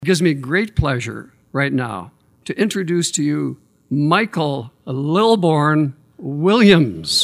It gives me great pleasure right now to introduce to you Michael Lilborn Williams.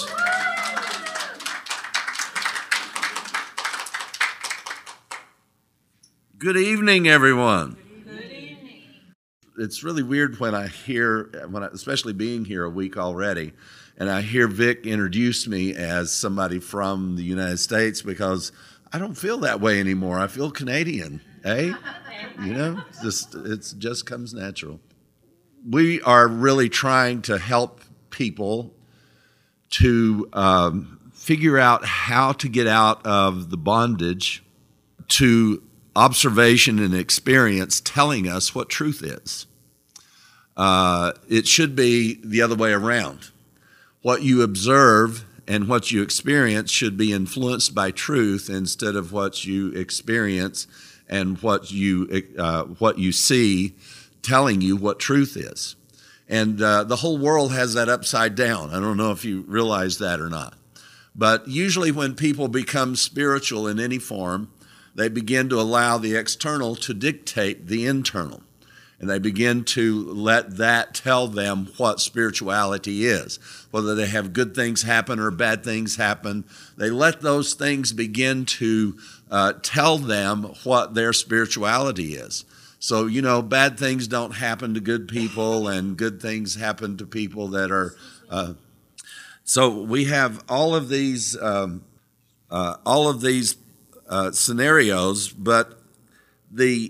Good evening, everyone. Good evening. It's really weird when I hear, especially being here a week already, and I hear Vic introduce me as somebody from the United States, because I don't feel that way anymore. I feel Canadian, eh? You know, it just comes natural. We are really trying to help people to figure out how to get out of the bondage to observation and experience telling us what truth is. It should be the other way around. What you observe and what you experience should be influenced by truth instead of what you experience and what you see telling you what truth is. And the whole world has that upside down. I don't know if you realize that or not. But usually when people become spiritual in any form, they begin to allow the external to dictate the internal. And they begin to let that tell them what spirituality is. Whether they have good things happen or bad things happen, they let those things begin to tell them what their spirituality is. So, you know, bad things don't happen to good people, and good things happen to people that are... So we have all of these scenarios, but the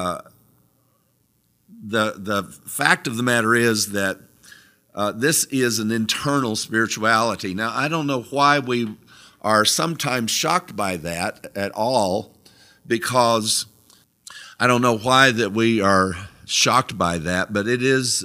fact of the matter is that this is an internal spirituality. Now, I don't know why we are sometimes shocked by that at all, because I don't know why that we are shocked by that, but it is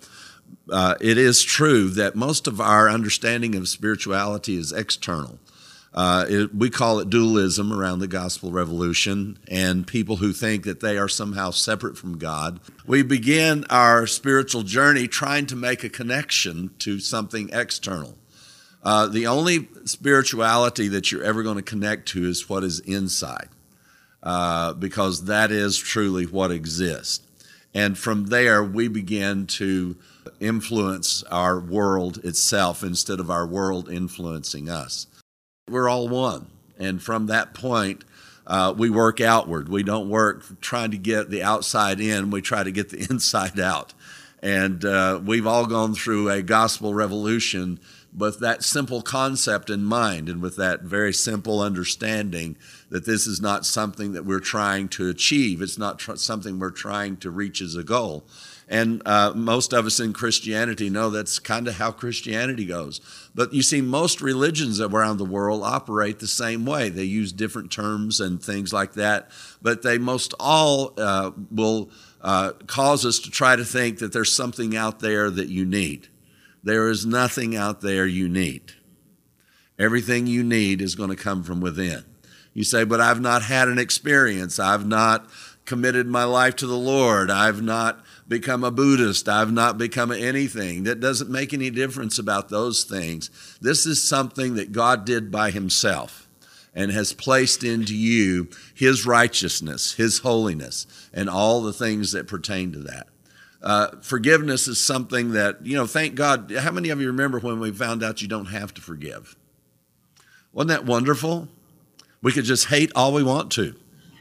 true that most of our understanding of spirituality is external. We call it dualism around the gospel revolution, and people who think that they are somehow separate from God. We begin our spiritual journey trying to make a connection to something external. The only spirituality that you're ever going to connect to is what is inside, because that is truly what exists. And from there, we begin to influence our world itself instead of our world influencing us. We're all one, and from that point, we work outward. We don't work trying to get the outside in, we try to get the inside out. And we've all gone through a gospel revolution with that simple concept in mind, and with that very simple understanding that this is not something that we're trying to achieve. It's not something we're trying to reach as a goal. And most of us in Christianity know that's kind of how Christianity goes. But you see, most religions around the world operate the same way. They use different terms and things like that, but they most all will cause us to try to think that there's something out there that you need. There is nothing out there you need. Everything you need is going to come from within. You say, but I've not had an experience. I've not committed my life to the Lord. I've not become a Buddhist. I've not become anything. That doesn't make any difference about those things. This is something that God did by himself and has placed into you his righteousness, his holiness, and all the things that pertain to that. Forgiveness is something that, you know, thank God. How many of you remember when we found out you don't have to forgive? Wasn't that wonderful? We could just hate all we want to.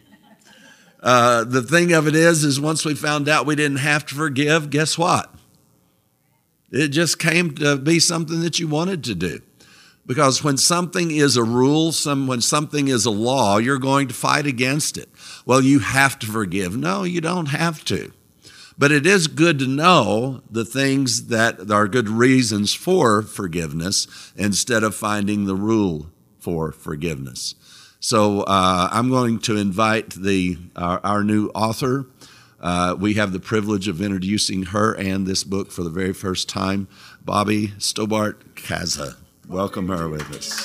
The thing of it is once we found out we didn't have to forgive, guess what? It just came to be something that you wanted to do. Because when something is a rule, when something is a law, you're going to fight against it. Well, you have to forgive. No, you don't have to. But it is good to know the things that are good reasons for forgiveness instead of finding the rule for forgiveness. So I'm going to invite our new author. We have the privilege of introducing her and this book for the very first time, Bobby Stobart-Kaza. Welcome her with us.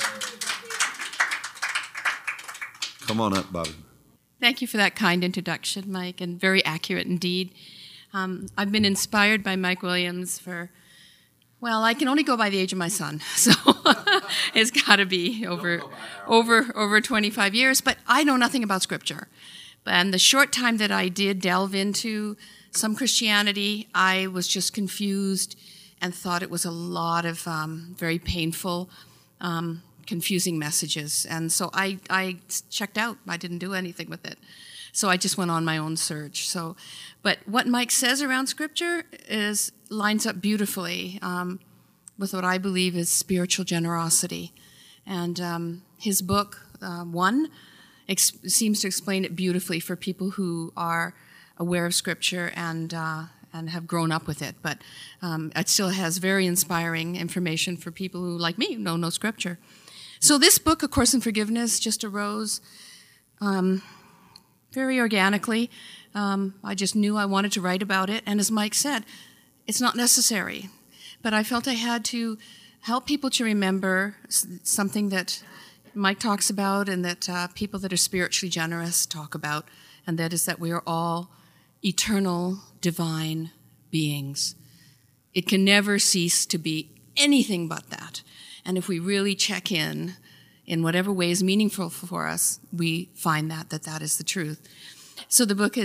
Come on up, Bobby. Thank you for that kind introduction, Mike, and very accurate indeed. I've been inspired by Mike Williams for, well, I can only go by the age of my son, so it's got to be over 25 years. But I know nothing about Scripture. And the short time that I did delve into some Christianity, I was just confused and thought it was a lot of very painful, confusing messages. And so I checked out. I didn't do anything with it. So I just went on my own search. But what Mike says around Scripture lines up beautifully with what I believe is spiritual generosity. And his book, One, seems to explain it beautifully for people who are aware of Scripture and have grown up with it. But it still has very inspiring information for people who, like me, know no Scripture. So this book, A Course in Forgiveness, just arose very organically. I just knew I wanted to write about it. And as Mike said, it's not necessary. But I felt I had to help people to remember something that Mike talks about and that people that are spiritually generous talk about, and that is that we are all eternal, divine beings. It can never cease to be anything but that. And if we really check in whatever way is meaningful for us, we find that is the truth. So the book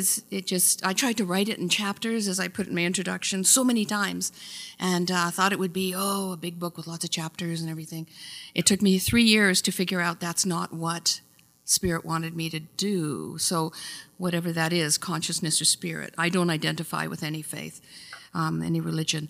I tried to write it in chapters, as I put in my introduction, so many times, and thought it would be, a big book with lots of chapters and everything. It took me 3 years to figure out that's not what Spirit wanted me to do. So whatever that is, consciousness or spirit, I don't identify with any faith, any religion.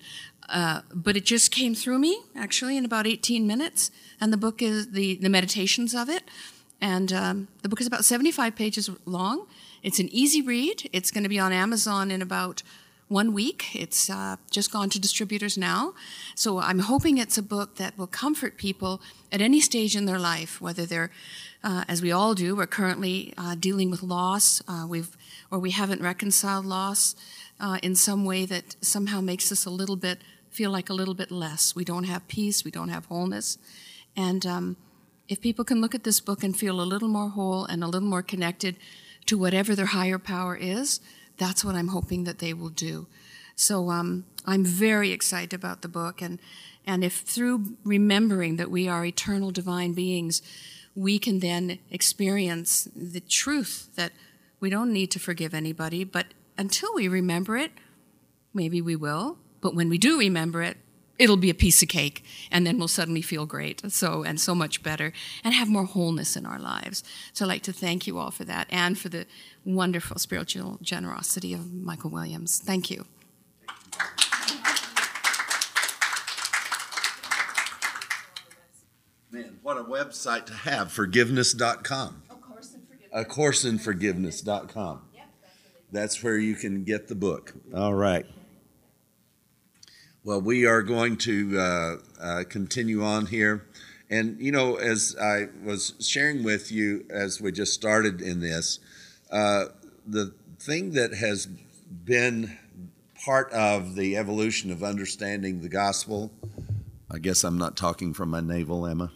But it just came through me, actually, in about 18 minutes, and the book is the meditations of it. And the book is about 75 pages long. It's an easy read. It's going to be on Amazon in about 1 week. It's just gone to distributors now. So I'm hoping it's a book that will comfort people at any stage in their life, whether they're, as we all do, we're currently dealing with loss, we haven't reconciled loss in some way that somehow makes us feel like a little bit less. We don't have peace. We don't have wholeness. And if people can look at this book and feel a little more whole and a little more connected to whatever their higher power is, that's what I'm hoping that they will do. So I'm very excited about the book. And if through remembering that we are eternal divine beings, we can then experience the truth that we don't need to forgive anybody, but until we remember it, maybe we will. But when we do remember it, it'll be a piece of cake, and then we'll suddenly feel great, so much better, and have more wholeness in our lives. So I'd like to thank you all for that, and for the wonderful spiritual generosity of Michael Williams. Thank you. Man, what a website to have, forgiveness.com. A courseInforgiveness.com. That's where you can get the book. All right. Well, we are going to continue on here. And, as I was sharing with you as we just started in this, the thing that has been part of the evolution of understanding the gospel, I guess I'm not talking from my navel, Emma.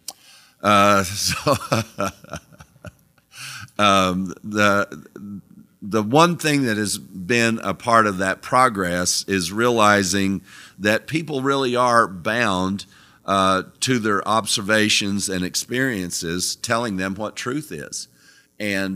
The one thing that has been a part of that progress is realizing that people really are bound to their observations and experiences telling them what truth is. And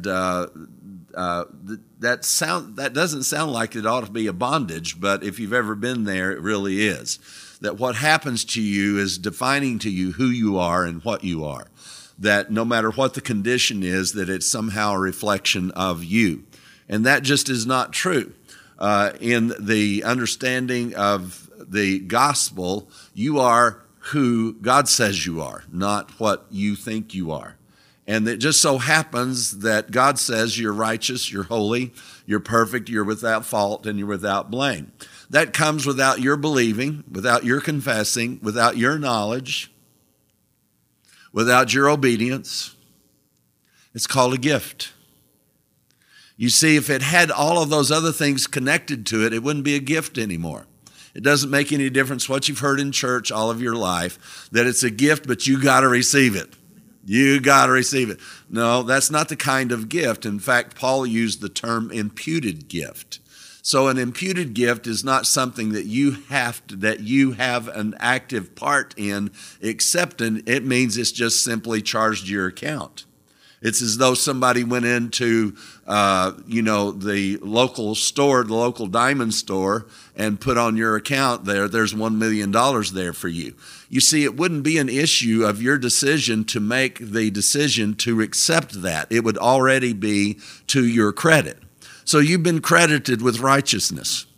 that doesn't sound like it ought to be a bondage, but if you've ever been there, it really is. That what happens to you is defining to you who you are and what you are. That no matter what the condition is, that it's somehow a reflection of you. And that just is not true. In the understanding of the gospel, you are who God says you are, not what you think you are. And it just so happens that God says you're righteous, you're holy, you're perfect, you're without fault, and you're without blame. That comes without your believing, without your confessing, without your knowledge, without your obedience. It's called a gift. You see, if it had all of those other things connected to it, it wouldn't be a gift anymore. It doesn't make any difference what you've heard in church all of your life, that it's a gift, but you got to receive it. You got to receive it. No, that's not the kind of gift. In fact, Paul used the term imputed gift. So an imputed gift is not something that you have an active part in, except it means it's just simply charged to your account. It's as though somebody went into, the local store, the local diamond store, and put on your account there's $1 million there for you. You see, it wouldn't be an issue of your decision to make the decision to accept that. It would already be to your credit. So you've been credited with righteousness.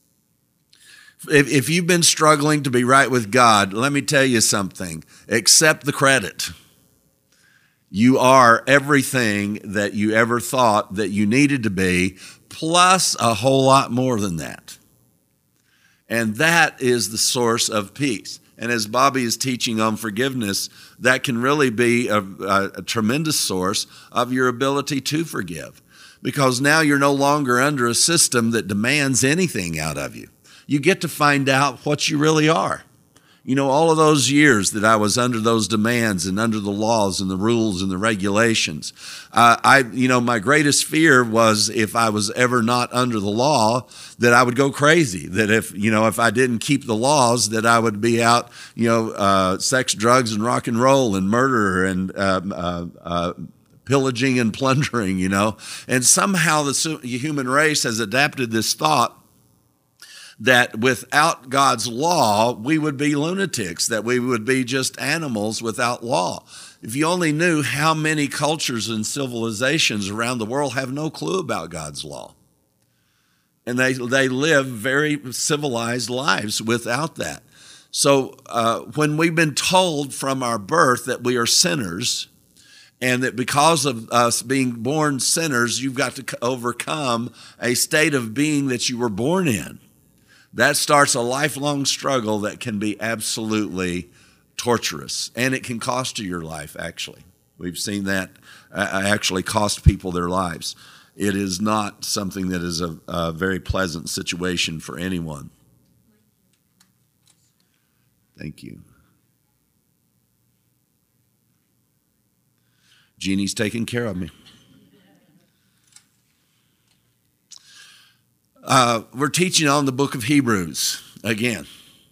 If you've been struggling to be right with God, let me tell you something. Accept the credit. You are everything that you ever thought that you needed to be, plus a whole lot more than that. And that is the source of peace. And as Bobby is teaching on forgiveness, that can really be a tremendous source of your ability to forgive. Because now you're no longer under a system that demands anything out of you. You get to find out what you really are. All of those years that I was under those demands and under the laws and the rules and the regulations, my greatest fear was if I was ever not under the law, that I would go crazy. That if I didn't keep the laws, that I would be out, sex, drugs, and rock and roll and murder and pillaging and plundering, And somehow the human race has adapted this thought that without God's law, we would be lunatics, that we would be just animals without law. If you only knew how many cultures and civilizations around the world have no clue about God's law. And they live very civilized lives without that. So when we've been told from our birth that we are sinners, and that because of us being born sinners, you've got to overcome a state of being that you were born in, that starts a lifelong struggle that can be absolutely torturous. And it can cost you your life, actually. We've seen that actually cost people their lives. It is not something that is a very pleasant situation for anyone. Thank you. Jeannie's taking care of me. We're teaching on the book of Hebrews again.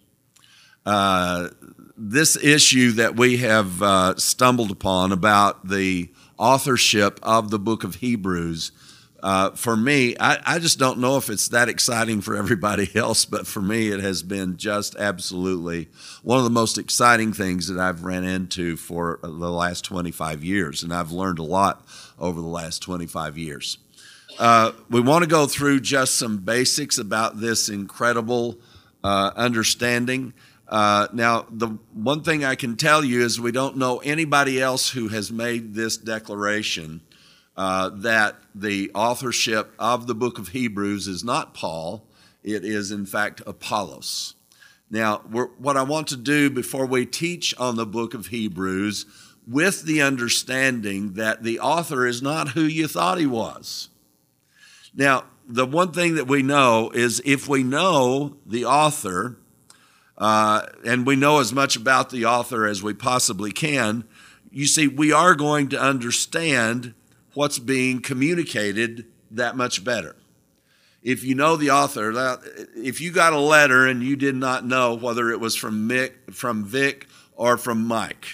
This issue that we have stumbled upon about the authorship of the book of Hebrews, for me, I just don't know if it's that exciting for everybody else, but for me it has been just absolutely one of the most exciting things that I've ran into for the last 25 years, and I've learned a lot over the last 25 years. We want to go through just some basics about this incredible understanding. Now, the one thing I can tell you is we don't know anybody else who has made this declaration that the authorship of the book of Hebrews is not Paul. It is, in fact, Apollos. Now, what I want to do before we teach on the book of Hebrews, with the understanding that the author is not who you thought he was. Now, the one thing that we know is if we know the author, and we know as much about the author as we possibly can, you see, we are going to understand what's being communicated that much better. If you know the author, if you got a letter and you did not know whether it was from Vic or from Mike,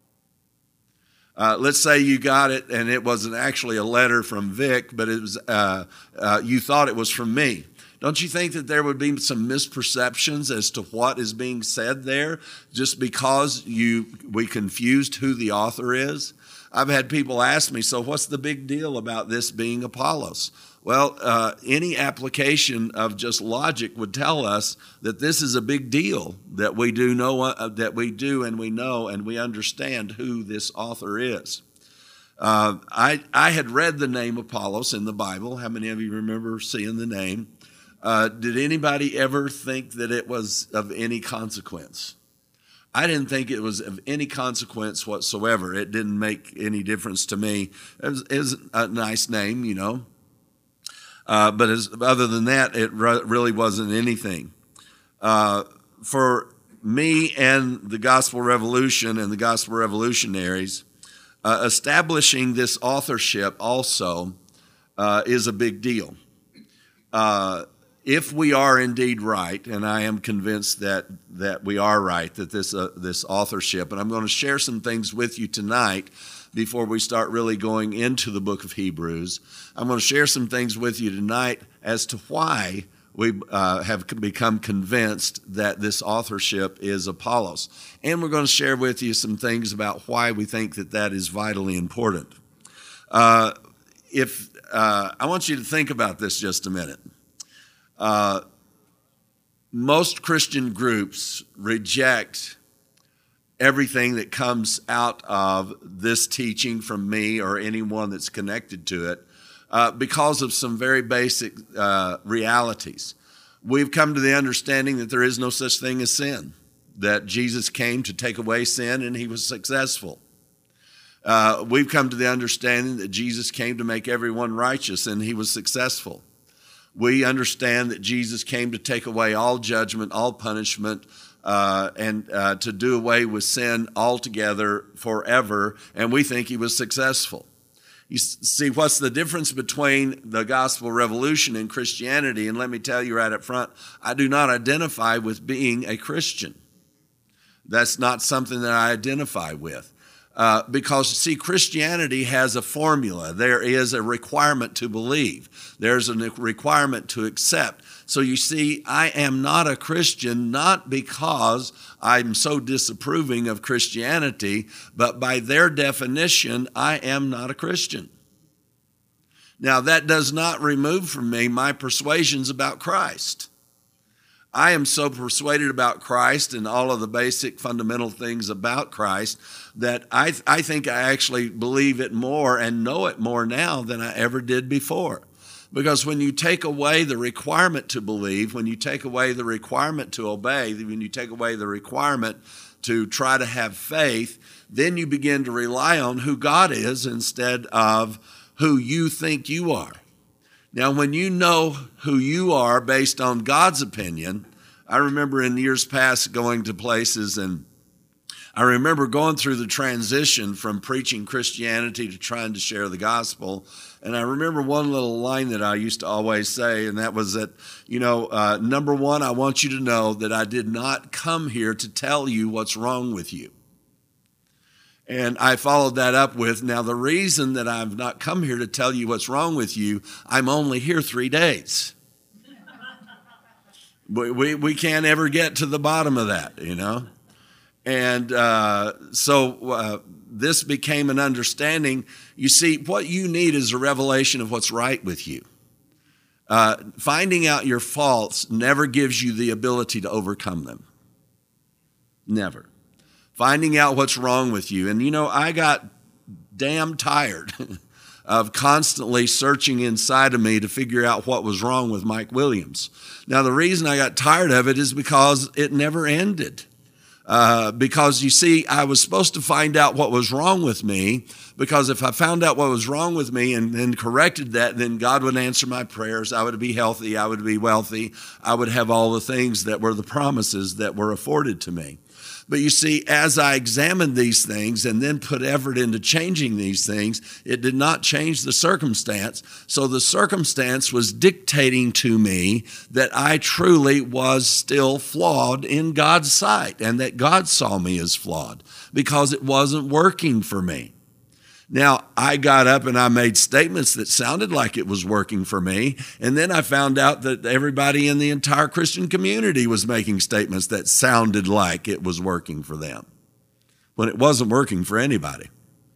let's say you got it and it wasn't actually a letter from Vic, but it was you thought it was from me. Don't you think that there would be some misperceptions as to what is being said there just because we confused who the author is? I've had people ask me, so what's the big deal about this being Apollos? Well, any application of just logic would tell us that this is a big deal, that we do know, that we do and we know and we understand who this author is. I had read the name Apollos in the Bible. How many of you remember seeing the name? Did anybody ever think that it was of any consequence? I didn't think it was of any consequence whatsoever. It didn't make any difference to me. It was a nice name, you know. But other than that, it really wasn't anything. For me and the Gospel Revolution and the Gospel Revolutionaries, establishing this authorship also is a big deal. if we are indeed right, and I am convinced that we are right, that this authorship, and I'm going to share some things with you tonight before we start really going into the book of Hebrews. I'm going to share some things with you tonight as to why we have become convinced that this authorship is Apollos. And we're going to share with you some things about why we think that is vitally important. I want you to think about this just a minute. Most Christian groups reject everything that comes out of this teaching from me or anyone that's connected to it because of some very basic realities. We've come to the understanding that there is no such thing as sin, that Jesus came to take away sin and he was successful. We've come to the understanding that Jesus came to make everyone righteous and he was successful. We understand that Jesus came to take away all judgment, all punishment, and to do away with sin altogether forever, and we think he was successful. You see, what's the difference between the gospel revolution and Christianity? And let me tell you right up front, I do not identify with being a Christian. That's not something that I identify with. Because, see, Christianity has a formula. There is a requirement to believe. There's a requirement to accept. So you see, I am not a Christian, not because I'm so disapproving of Christianity, but by their definition, I am not a Christian. Now, that does not remove from me my persuasions about Christ. I am so persuaded about Christ and all of the basic fundamental things about Christ that I think I actually believe it more and know it more now than I ever did before. Because when you take away the requirement to believe, when you take away the requirement to obey, when you take away the requirement to try to have faith, then you begin to rely on who God is instead of who you think you are. Now, when you know who you are based on God's opinion, I remember in years past going to places, and I remember going through the transition from preaching Christianity to trying to share the gospel. And I remember one little line that I used to always say, and that was that, number one, I want you to know that I did not come here to tell you what's wrong with you. And I followed that up with, now the reason that I've not come here to tell you what's wrong with you, I'm only here 3 days. We can't ever get to the bottom of that, And so this became an understanding. You see, what you need is a revelation of what's right with you. Finding out your faults never gives you the ability to overcome them. Never. Finding out what's wrong with you. And, I got damn tired of constantly searching inside of me to figure out what was wrong with Mike Williams. Now, the reason I got tired of it is because it never ended. Because, you see, I was supposed to find out what was wrong with me, because if I found out what was wrong with me and then corrected that, then God would answer my prayers. I would be healthy. I would be wealthy. I would have all the things that were the promises that were afforded to me. But you see, as I examined these things and then put effort into changing these things, it did not change the circumstance. So the circumstance was dictating to me that I truly was still flawed in God's sight, and that God saw me as flawed because it wasn't working for me. Now, I got up and I made statements that sounded like it was working for me, and then I found out that everybody in the entire Christian community was making statements that sounded like it was working for them, when it wasn't working for anybody.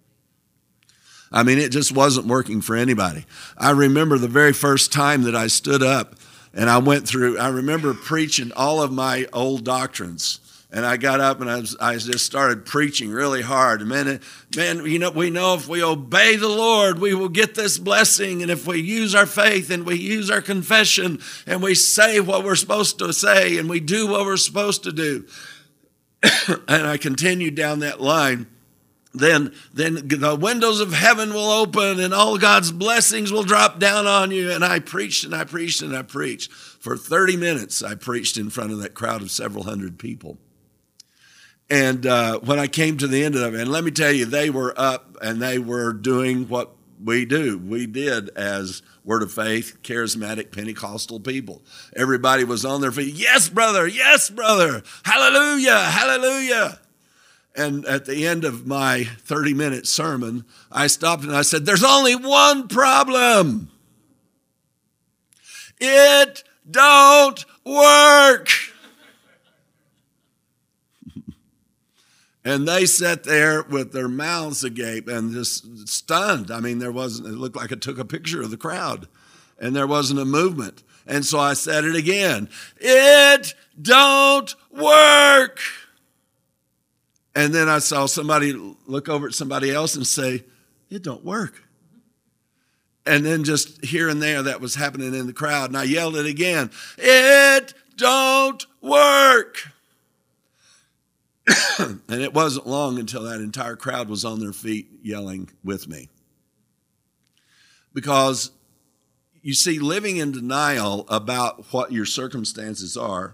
I mean, it just wasn't working for anybody. I remember the very first time that I stood up and I remember preaching all of my old doctrines. And I got up and I just started preaching really hard. Man, we know if we obey the Lord, we will get this blessing. And if we use our faith and we use our confession and we say what we're supposed to say and we do what we're supposed to do. And I continued down that line. Then the windows of heaven will open and all God's blessings will drop down on you. And I preached and I preached and I preached. For 30 minutes, I preached in front of that crowd of several hundred people. And when I came to the end of it, and let me tell you, they were up and they were doing what we do. We did as Word of Faith, charismatic Pentecostal people. Everybody was on their feet. Yes, brother. Yes, brother. Hallelujah. Hallelujah. And at the end of my 30-minute sermon, I stopped and I said, there's only one problem. It don't work. And they sat there with their mouths agape and just stunned. I mean, it looked like it took a picture of the crowd and there wasn't a movement. And so I said it again. It don't work. And then I saw somebody look over at somebody else and say, it don't work. And then just here and there, that was happening in the crowd. And I yelled it again. It don't work. And it wasn't long until that entire crowd was on their feet yelling with me. Because, you see, living in denial about what your circumstances are.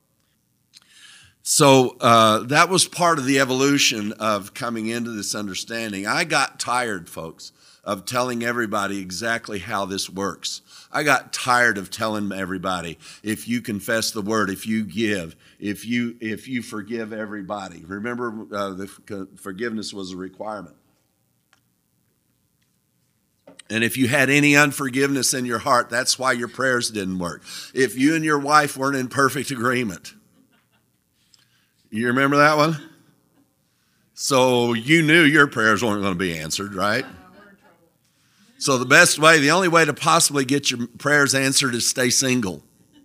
So that was part of the evolution of coming into this understanding. I got tired, folks, of telling everybody exactly how this works. I got tired of telling everybody, if you confess the word, if you give, if you forgive everybody. Remember, the forgiveness was a requirement. And if you had any unforgiveness in your heart, that's why your prayers didn't work. If you and your wife weren't in perfect agreement. You remember that one? So you knew your prayers weren't going to be answered, right? So the only way to possibly get your prayers answered is stay single.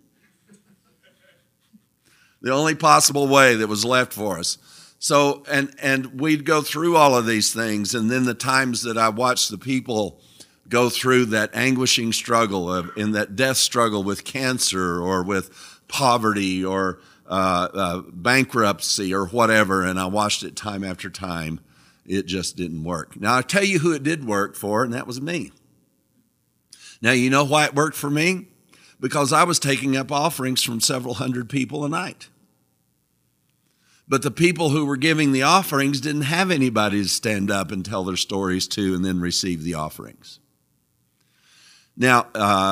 The only possible way that was left for us. So, and we'd go through all of these things, and then the times that I watched the people go through that anguishing struggle, in that death struggle with cancer or with poverty or bankruptcy or whatever, and I watched it time after time. It just didn't work. Now, I'll tell you who it did work for, and that was me. Now, you know why it worked for me? Because I was taking up offerings from several hundred people a night. But the people who were giving the offerings didn't have anybody to stand up and tell their stories to and then receive the offerings. Now,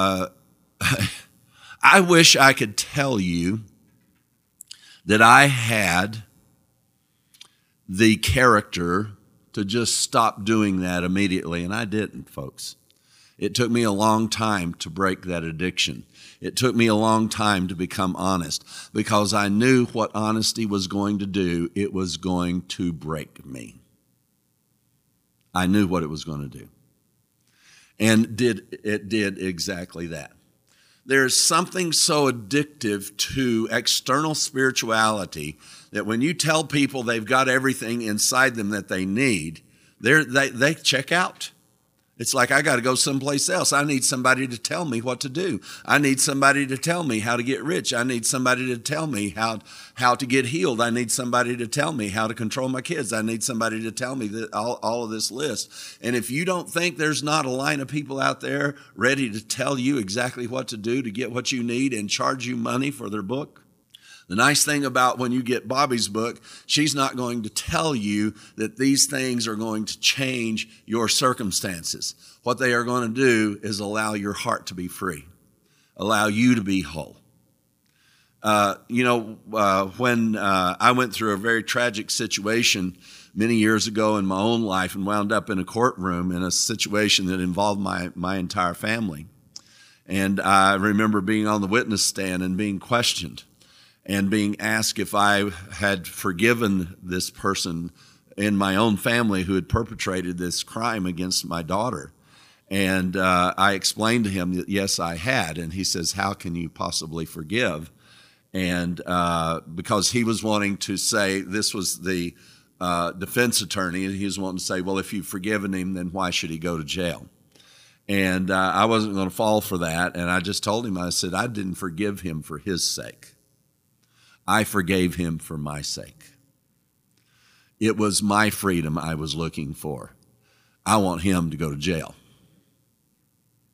I wish I could tell you that I had the character to just stop doing that immediately, and I didn't, folks. It took me a long time to break that addiction. It took me a long time to become honest because I knew what honesty was going to do. It was going to break me. I knew what it was going to do. And it did exactly that. There's something so addictive to external spirituality that when you tell people they've got everything inside them that they need, they check out. It's like, I got to go someplace else. I need somebody to tell me what to do. I need somebody to tell me how to get rich. I need somebody to tell me how to get healed. I need somebody to tell me how to control my kids. I need somebody to tell me that all of this list. And if you don't think there's not a line of people out there ready to tell you exactly what to do to get what you need and charge you money for their book, the nice thing about when you get Bobby's book, she's not going to tell you that these things are going to change your circumstances. What they are going to do is allow your heart to be free, allow you to be whole. When I went through a very tragic situation many years ago in my own life and wound up in a courtroom in a situation that involved my entire family. And I remember being on the witness stand and being questioned and being asked if I had forgiven this person in my own family who had perpetrated this crime against my daughter. And I explained to him that, yes, I had. And he says, how can you possibly forgive? And because he was wanting to say, this was the defense attorney, and he was wanting to say, well, if you've forgiven him, then why should he go to jail? And I wasn't going to fall for that. And I just told him, I said, I didn't forgive him for his sake. I forgave him for my sake. It was my freedom I was looking for. I want him to go to jail,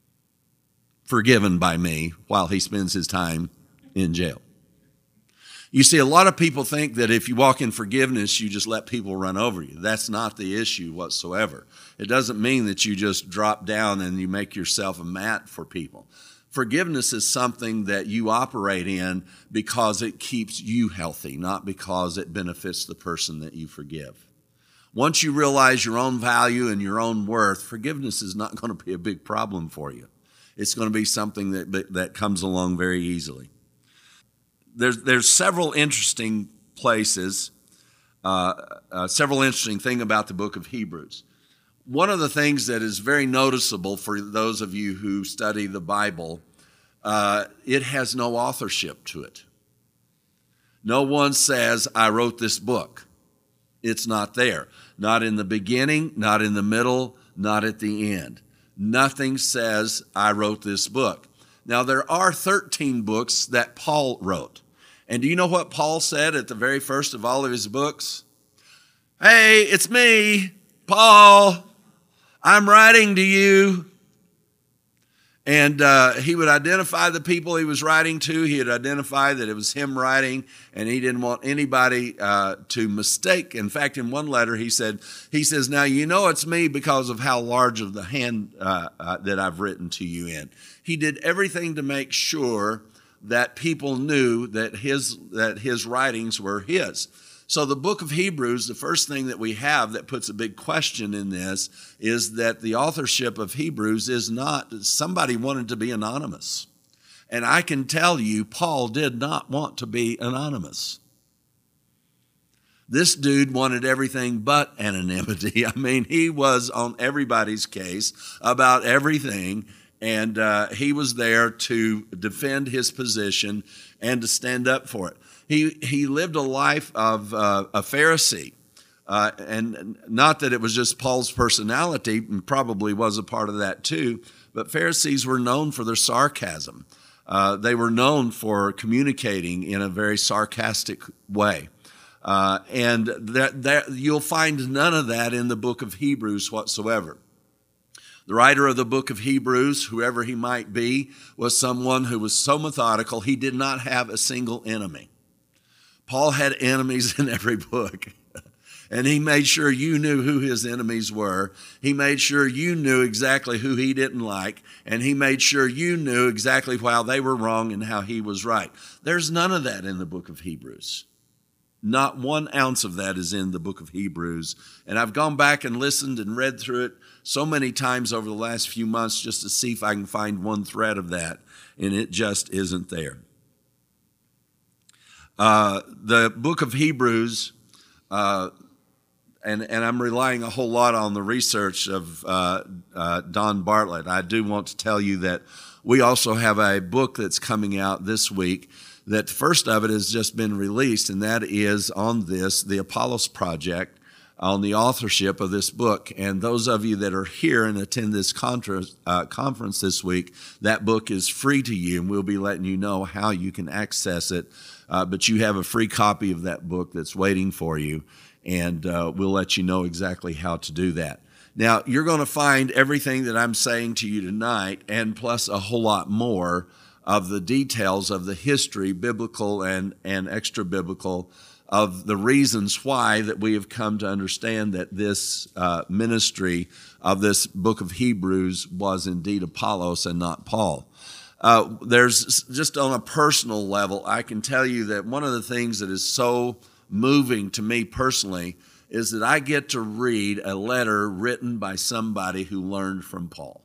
forgiven by me while he spends his time in jail. You see, a lot of people think that if you walk in forgiveness, you just let people run over you. That's not the issue whatsoever. It doesn't mean that you just drop down and you make yourself a mat for people. Forgiveness is something that you operate in because it keeps you healthy, not because it benefits the person that you forgive. Once you realize your own value and your own worth, forgiveness is not going to be a big problem for you. It's going to be something that comes along very easily. There's several interesting places, several interesting things about the book of Hebrews. One of the things that is very noticeable for those of you who study the Bible, it has no authorship to it. No one says, I wrote this book. It's not there. Not in the beginning, not in the middle, not at the end. Nothing says, I wrote this book. Now, there are 13 books that Paul wrote. And do you know what Paul said at the very first of all of his books? Hey, it's me, Paul. I'm writing to you. And he would identify the people he was writing to. He would identify that it was him writing, and he didn't want anybody to mistake. In fact, in one letter, he says, now you know it's me because of how large of the hand that I've written to you in. He did everything to make sure that people knew that his writings were his. So the book of Hebrews, the first thing that we have that puts a big question in this is that the authorship of Hebrews is not, somebody wanted to be anonymous. And I can tell you, Paul did not want to be anonymous. This dude wanted everything but anonymity. I mean, he was on everybody's case about everything, and he was there to defend his position and to stand up for it. He lived a life of a Pharisee, and not that it was just Paul's personality, and probably was a part of that too, but Pharisees were known for their sarcasm. They were known for communicating in a very sarcastic way. And that you'll find none of that in the book of Hebrews whatsoever. The writer of the book of Hebrews, whoever he might be, was someone who was so methodical, he did not have a single enemy. Paul had enemies in every book, and he made sure you knew who his enemies were. He made sure you knew exactly who he didn't like, and he made sure you knew exactly how they were wrong and how he was right. There's none of that in the book of Hebrews. Not 1 ounce of that is in the book of Hebrews, and I've gone back and listened and read through it so many times over the last few months just to see if I can find one thread of that, and it just isn't there. The book of Hebrews, and I'm relying a whole lot on the research of Don Bartlett. I do want to tell you that we also have a book that's coming out this week that first of it has just been released, and that is on the Apollos Project, on the authorship of this book. And those of you that are here and attend this conference this week, that book is free to you, and we'll be letting you know how you can access it. But you have a free copy of that book that's waiting for you, and we'll let you know exactly how to do that. Now, you're going to find everything that I'm saying to you tonight, and plus a whole lot more of the details of the history, biblical and extra-biblical, of the reasons why that we have come to understand that this ministry of this book of Hebrews was indeed Apollos and not Paul. There's just on a personal level, I can tell you that one of the things that is so moving to me personally is that I get to read a letter written by somebody who learned from Paul.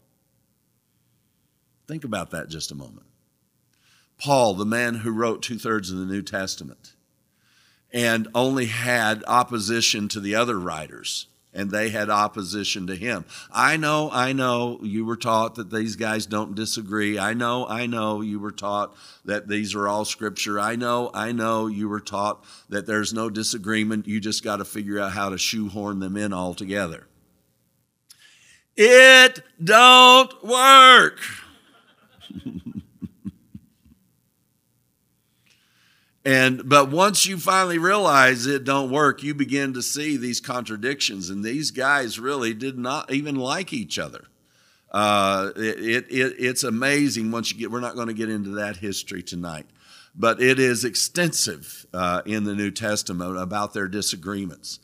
Think about that just a moment. Paul, the man who wrote 2/3 of the New Testament, and only had opposition to the other writers, and they had opposition to him. I know, you were taught that these guys don't disagree. I know, you were taught that these are all scripture. I know, you were taught that there's no disagreement. You just got to figure out how to shoehorn them in all together. It don't work. But once you finally realize it don't work, you begin to see these contradictions. And these guys really did not even like each other. It's amazing once you get, we're not going to get into that history tonight, but it is extensive in the New Testament about their disagreements.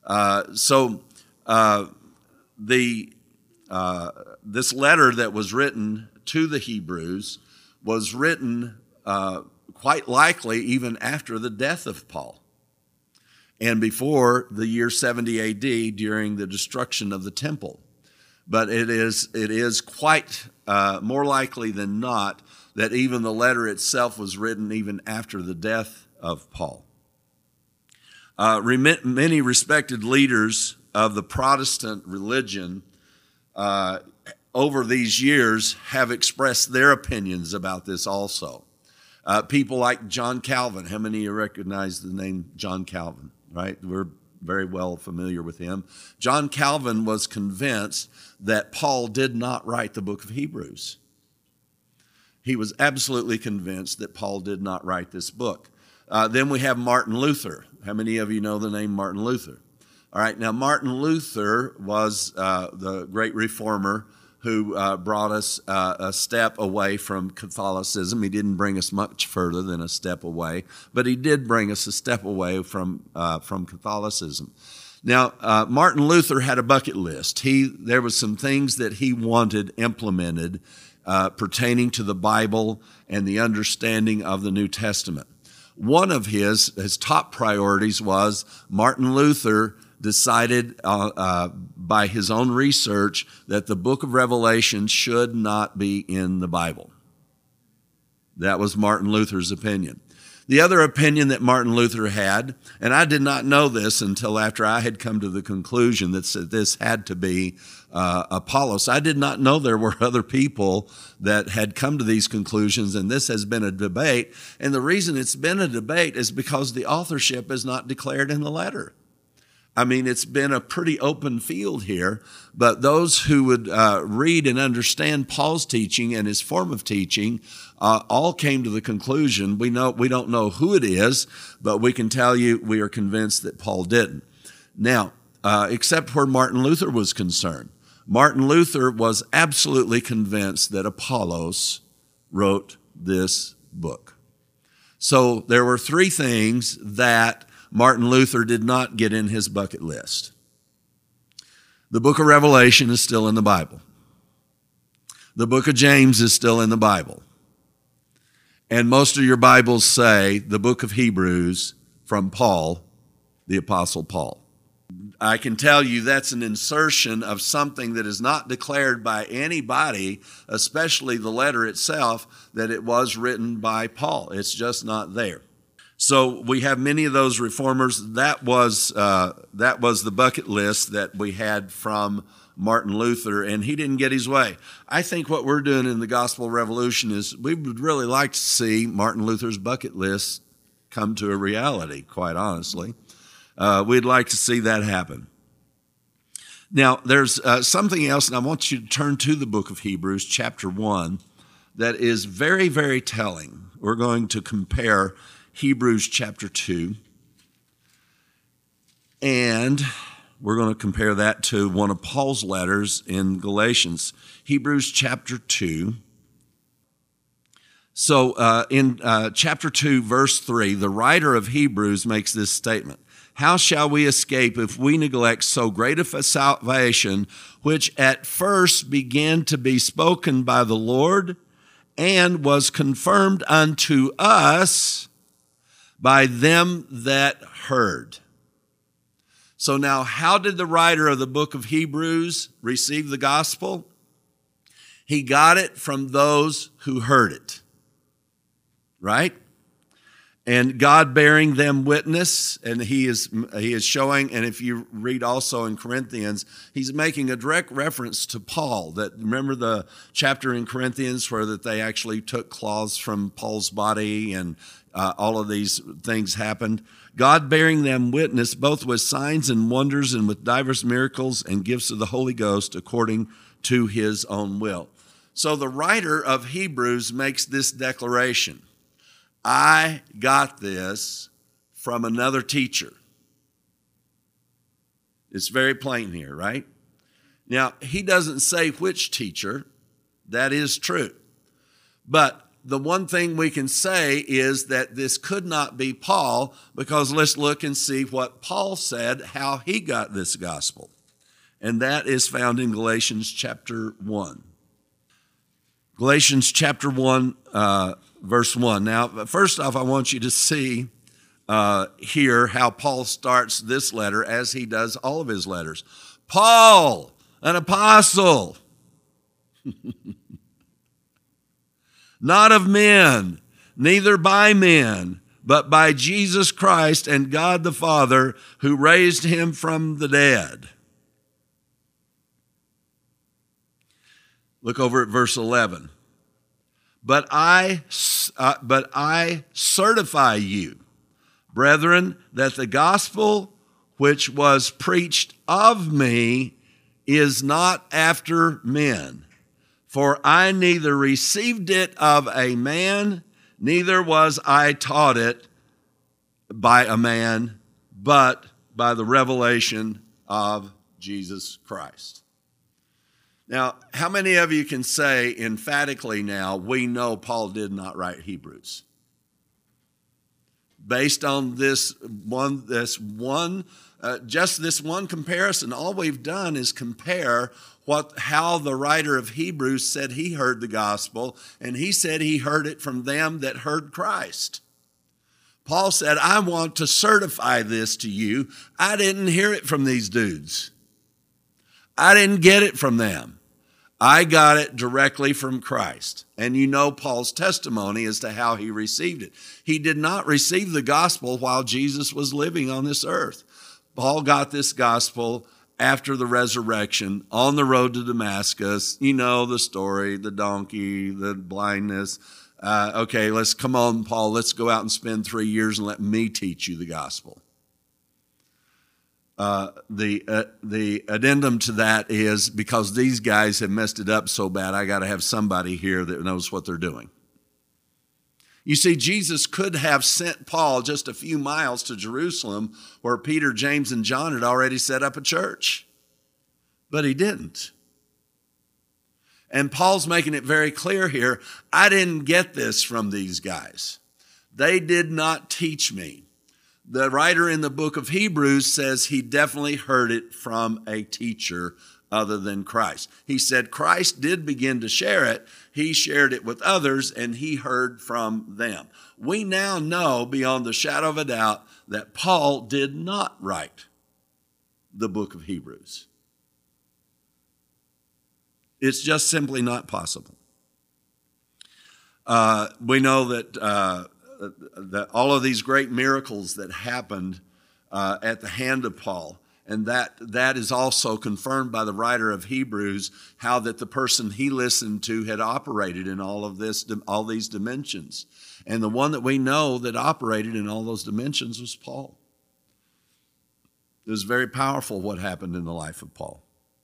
This letter that was written to the Hebrews was written quite likely even after the death of Paul and before the year 70 AD during the destruction of the temple. But it is quite more likely than not that even the letter itself was written even after the death of Paul. Many respected leaders of the Protestant religion over these years have expressed their opinions about this also. People like John Calvin. How many of you recognize the name John Calvin, right? We're very well familiar with him. John Calvin was convinced that Paul did not write the book of Hebrews. He was absolutely convinced that Paul did not write this book. Then we have Martin Luther. How many of you know the name Martin Luther? All right, now Martin Luther was the great reformer who brought us a step away from Catholicism. He didn't bring us much further than a step away, but he did bring us a step away from Catholicism. Now, Martin Luther had a bucket list. There was some things that he wanted implemented pertaining to the Bible and the understanding of the New Testament. One of his top priorities was Martin Luther decided by his own research that the book of Revelation should not be in the Bible. That was Martin Luther's opinion. The other opinion that Martin Luther had, and I did not know this until after I had come to the conclusion that this had to be Apollos. I did not know there were other people that had come to these conclusions, and this has been a debate. And the reason it's been a debate is because the authorship is not declared in the letter. I mean, it's been a pretty open field here, but those who would read and understand Paul's teaching and his form of teaching all came to the conclusion, we don't know who it is, but we can tell you we are convinced that Paul didn't. Now, except where Martin Luther was concerned. Martin Luther was absolutely convinced that Apollos wrote this book. So there were three things that Martin Luther did not get in his bucket list. The book of Revelation is still in the Bible. The book of James is still in the Bible. And most of your Bibles say the book of Hebrews from Paul, the Apostle Paul. I can tell you that's an insertion of something that is not declared by anybody, especially the letter itself, that it was written by Paul. It's just not there. So we have many of those reformers. That was the bucket list that we had from Martin Luther, and he didn't get his way. I think what we're doing in the Gospel Revolution is we would really like to see Martin Luther's bucket list come to a reality, quite honestly. We'd like to see that happen. Now, there's something else, and I want you to turn to the book of Hebrews, chapter 1, that is very, very telling. We're going to compare Hebrews chapter 2, and we're going to compare that to one of Paul's letters in Galatians. Hebrews chapter 2. So in chapter 2, verse 3, the writer of Hebrews makes this statement. How shall we escape if we neglect so great a salvation, which at first began to be spoken by the Lord and was confirmed unto us by them that heard? So now, how did the writer of the book of Hebrews receive the gospel? He got it from those who heard it, right? And God bearing them witness, and he is showing, and if you read also in Corinthians, he's making a direct reference to Paul. That remember the chapter in Corinthians where that they actually took cloths from Paul's body, and all of these things happened. God bearing them witness, both with signs and wonders, and with divers miracles and gifts of the Holy Ghost, according to his own will. So the writer of Hebrews makes this declaration. I got this from another teacher. It's very plain here, right? Now, he doesn't say which teacher. That is true. But the one thing we can say is that this could not be Paul, because let's look and see what Paul said, how he got this gospel. And that is found in Galatians chapter 1. Galatians chapter 1, verse 1. Now, first off, I want you to see here how Paul starts this letter, as he does all of his letters. Paul, an apostle, not of men, neither by men, but by Jesus Christ and God the Father, who raised him from the dead. Look over at verse 11. But I certify you, brethren, that the gospel which was preached of me is not after men. For I neither received it of a man, neither was I taught it by a man, but by the revelation of Jesus Christ. Now, how many of you can say emphatically now, we know Paul did not write Hebrews? Based on this one comparison, all we've done is compare how the writer of Hebrews said he heard the gospel, and he said he heard it from them that heard Christ. Paul said, I want to certify this to you. I didn't hear it from these dudes. I didn't get it from them. I got it directly from Christ. And you know Paul's testimony as to how he received it. He did not receive the gospel while Jesus was living on this earth. Paul got this gospel after the resurrection on the road to Damascus. You know the story, the donkey, the blindness. Okay, come on, Paul, let's go out and spend 3 years and let me teach you the gospel. The addendum to that is, because these guys have messed it up so bad, I got to have somebody here that knows what they're doing. You see, Jesus could have sent Paul just a few miles to Jerusalem, where Peter, James, and John had already set up a church. But he didn't. And Paul's making it very clear here, I didn't get this from these guys. They did not teach me. The writer in the book of Hebrews says he definitely heard it from a teacher other than Christ. He said Christ did begin to share it. He shared it with others, and he heard from them. We now know beyond the shadow of a doubt that Paul did not write the book of Hebrews. It's just simply not possible. We know that all of these great miracles that happened at the hand of Paul, and that is also confirmed by the writer of Hebrews, how that the person he listened to had operated in all these dimensions. And the one that we know that operated in all those dimensions was Paul. It was very powerful what happened in the life of Paul.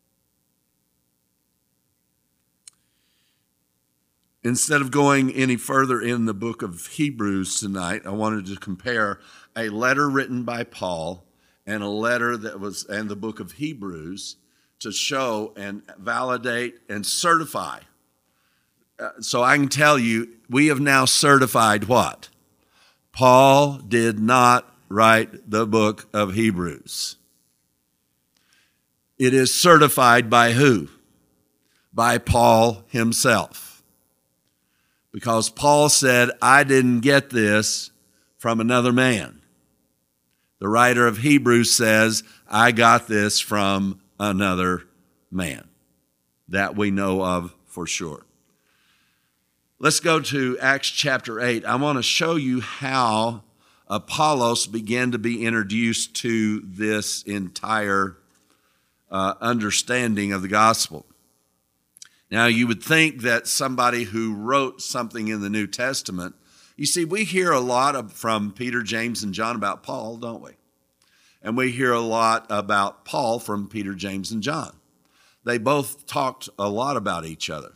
Instead of going any further in the book of Hebrews tonight, I wanted to compare a letter written by Paul and a letter and the book of Hebrews to show and validate and certify. So I can tell you, we have now certified what? Paul did not write the book of Hebrews. It is certified by who? By Paul himself. Because Paul said, I didn't get this from another man. The writer of Hebrews says, I got this from another man. That we know of for sure. Let's go to Acts chapter 8. I want to show you how Apollos began to be introduced to this entire understanding of the gospel. Now, you would think that somebody who wrote something in the New Testament, you see, we hear a lot from Peter, James, and John about Paul, don't we? And we hear a lot about Paul from Peter, James, and John. They both talked a lot about each other.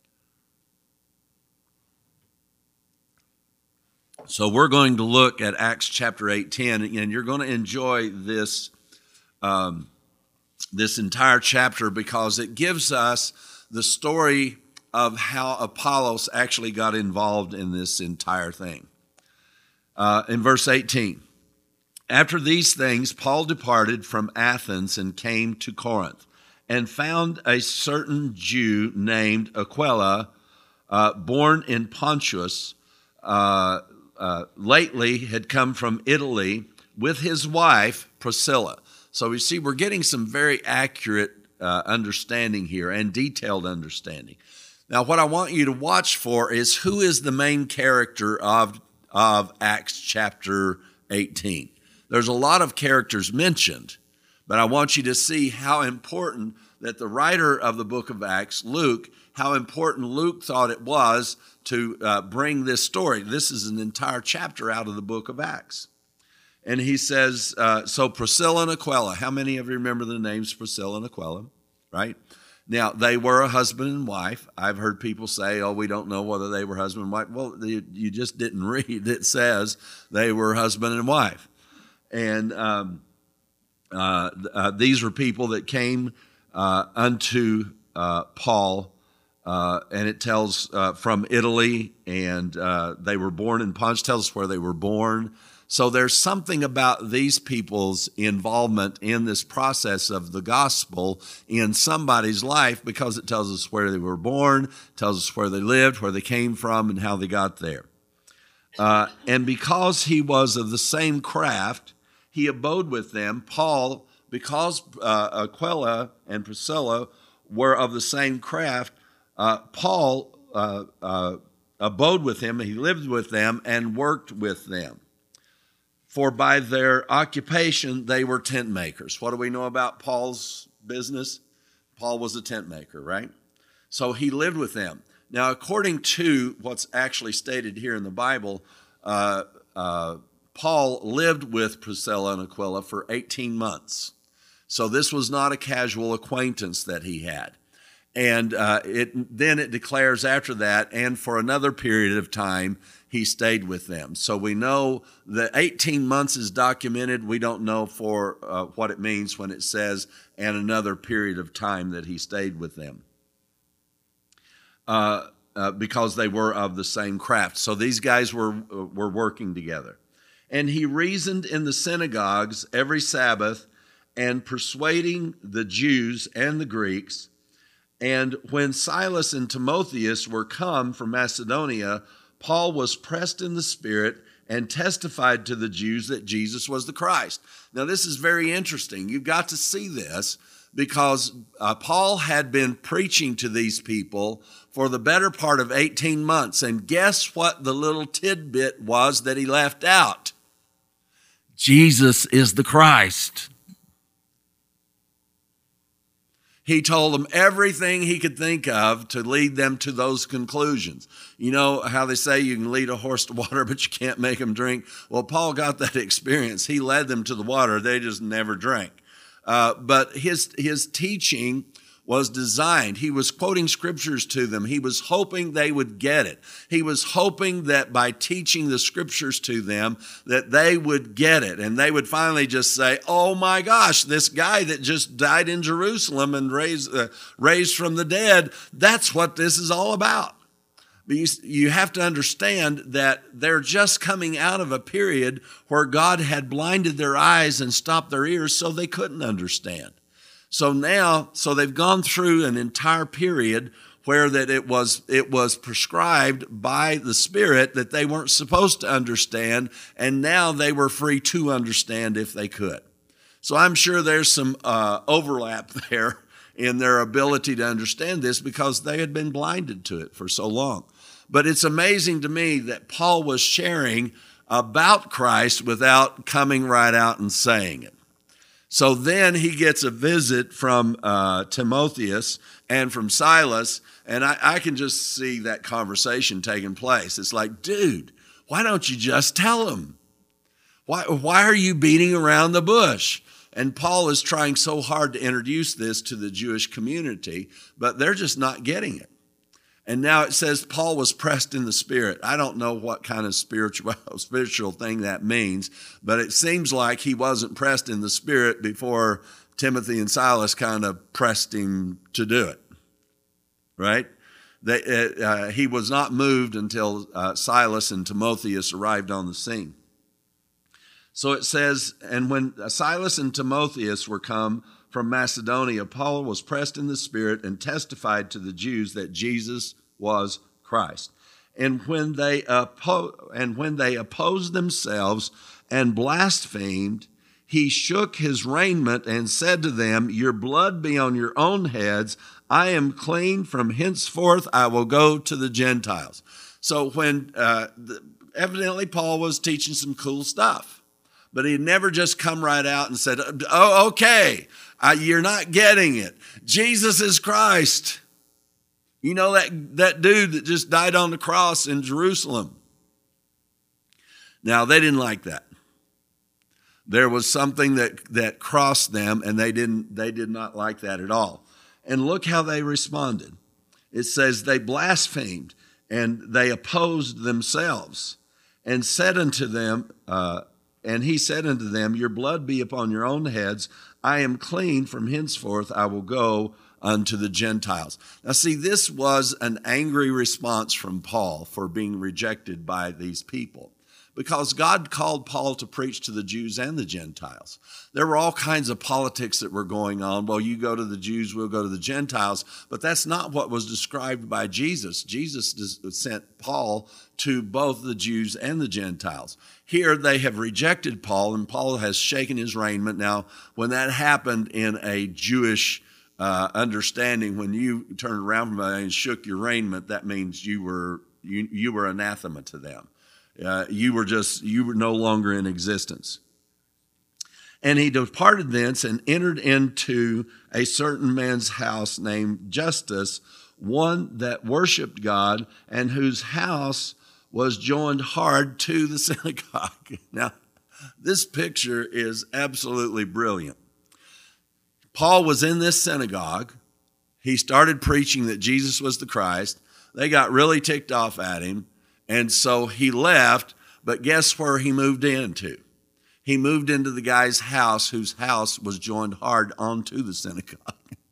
So we're going to look at Acts chapter 8:10, and you're going to enjoy this this entire chapter because it gives us the story of how Apollos actually got involved in this entire thing. In verse 18, after these things, Paul departed from Athens and came to Corinth, and found a certain Jew named Aquila, born in Pontus, lately had come from Italy with his wife Priscilla. So we see we're getting some very accurate understanding here and detailed understanding. Now, what I want you to watch for is who is the main character of Acts chapter 18. There's a lot of characters mentioned, but I want you to see how important that the writer of the book of Acts, Luke, how important Luke thought it was to bring this story. This is an entire chapter out of the book of Acts. And he says, so Priscilla and Aquila, how many of you remember the names Priscilla and Aquila, right? Now, they were a husband and wife. I've heard people say, we don't know whether they were husband and wife. Well, you just didn't read. It says they were husband and wife. And these were people that came unto Paul, and it tells from Italy, and they were born in Pontus, tells us where they were born. So there's something about these people's involvement in this process of the gospel in somebody's life because it tells us where they were born, tells us where they lived, where they came from, and how they got there. And because he was of the same craft, he abode with them. Paul, because Aquila and Priscilla were of the same craft, Paul abode with him, he lived with them, and worked with them. For by their occupation, they were tent makers. What do we know about Paul's business? Paul was a tent maker, right? So he lived with them. Now, according to what's actually stated here in the Bible, Paul lived with Priscilla and Aquila for 18 months. So this was not a casual acquaintance that he had. And then it declares after that, and for another period of time, he stayed with them. So we know that 18 months is documented. We don't know for what it means when it says, and another period of time that he stayed with them. Because they were of the same craft. So these guys were working together. And he reasoned in the synagogues every Sabbath and persuading the Jews and the Greeks. And when Silas and Timotheus were come from Macedonia, Paul was pressed in the Spirit and testified to the Jews that Jesus was the Christ. Now, this is very interesting. You've got to see this because Paul had been preaching to these people for the better part of 18 months. And guess what the little tidbit was that he left out? Jesus is the Christ. He told them everything he could think of to lead them to those conclusions. You know how they say you can lead a horse to water, but you can't make him drink? Well, Paul got that experience. He led them to the water. They just never drank. But his teaching was designed. He was quoting scriptures to them. He was hoping they would get it. He was hoping that by teaching the scriptures to them, that they would get it. And they would finally just say, oh my gosh, this guy that just died in Jerusalem and raised from the dead, that's what this is all about. But you have to understand that they're just coming out of a period where God had blinded their eyes and stopped their ears so they couldn't understand. So they've gone through an entire period where that it was prescribed by the Spirit that they weren't supposed to understand, and now they were free to understand if they could. So I'm sure there's some overlap there in their ability to understand this because they had been blinded to it for so long. But it's amazing to me that Paul was sharing about Christ without coming right out and saying it. So then he gets a visit from Timotheus and from Silas, and I can just see that conversation taking place. It's like, dude, why don't you just tell him? Why are you beating around the bush? And Paul is trying so hard to introduce this to the Jewish community, but they're just not getting it. And now it says Paul was pressed in the Spirit. I don't know what kind of spiritual thing that means, but it seems like he wasn't pressed in the Spirit before Timothy and Silas kind of pressed him to do it, right? He was not moved until Silas and Timotheus arrived on the scene. So it says, and when Silas and Timotheus were come from Macedonia, Paul was pressed in the Spirit and testified to the Jews that Jesus was Christ. And when they opposed themselves and blasphemed, he shook his raiment and said to them, your blood be on your own heads. I am clean. From henceforth I will go to the Gentiles. So when evidently Paul was teaching some cool stuff. But he never just come right out and said, oh, okay, you're not getting it. Jesus is Christ. You know that dude that just died on the cross in Jerusalem. Now, they didn't like that. There was something that crossed them, and they did not like that at all. And look how they responded. It says they blasphemed, and they opposed themselves, and said unto them, and he said unto them, your blood be upon your own heads. I am clean. From henceforth I will go unto the Gentiles. Now see, this was an angry response from Paul for being rejected by these people, because God called Paul to preach to the Jews and the Gentiles. There were all kinds of politics that were going on. Well, you go to the Jews, we'll go to the Gentiles. But that's not what was described by Jesus. Jesus sent Paul to both the Jews and the Gentiles. Here they have rejected Paul, and Paul has shaken his raiment. Now, when that happened in a Jewish understanding, when you turned around from and shook your raiment, that means you were anathema to them. You were no longer in existence. And he departed thence and entered into a certain man's house named Justus, one that worshiped God, and whose house was joined hard to the synagogue. Now, this picture is absolutely brilliant. Paul was in this synagogue. He started preaching that Jesus was the Christ. They got really ticked off at him. And so he left, but guess where he moved into? He moved into the guy's house, whose house was joined hard onto the synagogue.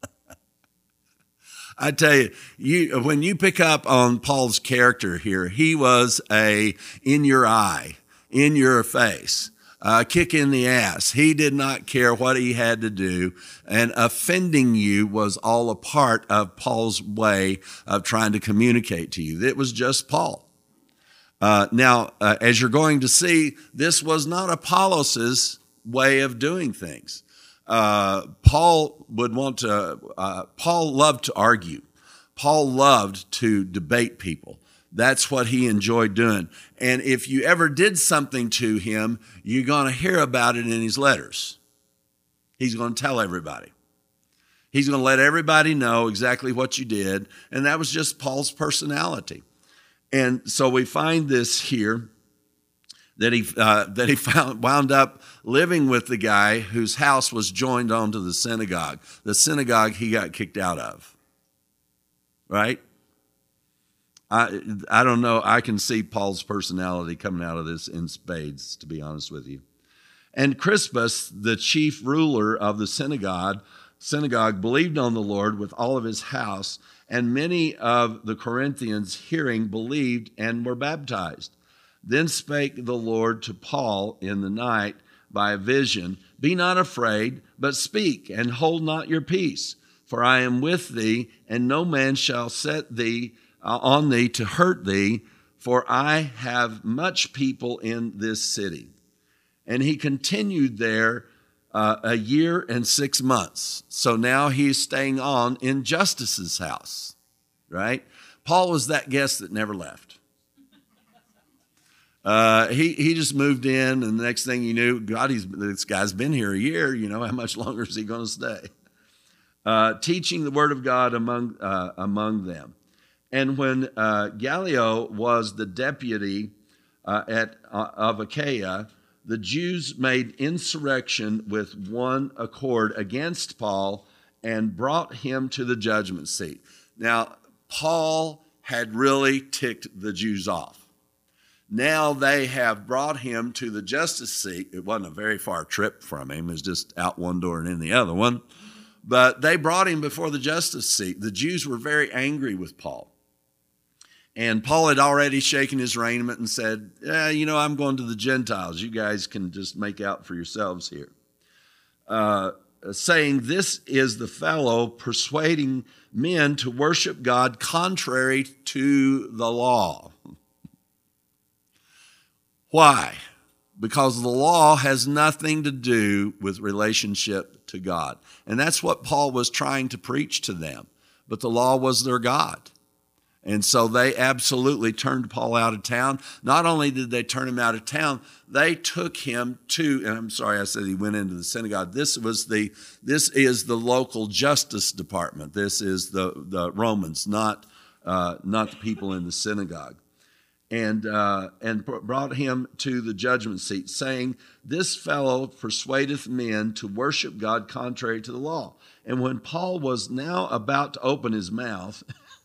I tell you, when you pick up on Paul's character here, he was a in your eye, in your face, kick in the ass. He did not care what he had to do, and offending you was all a part of Paul's way of trying to communicate to you. It was just Paul. Now, as you're going to see, this was not Apollos' way of doing things. Paul loved to argue. Paul loved to debate people. That's what he enjoyed doing. And if you ever did something to him, you're going to hear about it in his letters. He's going to tell everybody. He's going to let everybody know exactly what you did. And that was just Paul's personality. And so we find this here, that he wound up living with the guy whose house was joined onto the synagogue he got kicked out of, right? I don't know. I can see Paul's personality coming out of this in spades, to be honest with you. And Crispus, the chief ruler of the synagogue, believed on the Lord with all of his house, and many of the Corinthians hearing believed and were baptized. Then spake the Lord to Paul in the night by a vision, be not afraid, but speak, and hold not your peace. For I am with thee, and no man shall set thee on thee to hurt thee, for I have much people in this city. And he continued there a year and 6 months. So now he's staying on in Justus's house, right? Paul was that guest that never left. He just moved in, and the next thing you knew, this guy's been here a year. You know, how much longer is he going to stay? Teaching the word of God among them. And when Gallio was the deputy of Achaia, the Jews made insurrection with one accord against Paul and brought him to the judgment seat. Now, Paul had really ticked the Jews off. Now they have brought him to the justice seat. It wasn't a very far trip from him. It was just out one door and in the other one. But they brought him before the justice seat. The Jews were very angry with Paul. And Paul had already shaken his raiment and said, I'm going to the Gentiles. You guys can just make out for yourselves here. Saying, this is the fellow persuading men to worship God contrary to the law. Why? Because the law has nothing to do with relationship to God. And that's what Paul was trying to preach to them. But the law was their God. And so they absolutely turned Paul out of town. Not only did they turn him out of town, they took him to, and I'm sorry I said he went into the synagogue. This is the local justice department. This is the Romans, not the people in the synagogue. And brought him to the judgment seat, saying, this fellow persuadeth men to worship God contrary to the law. And when Paul was now about to open his mouth,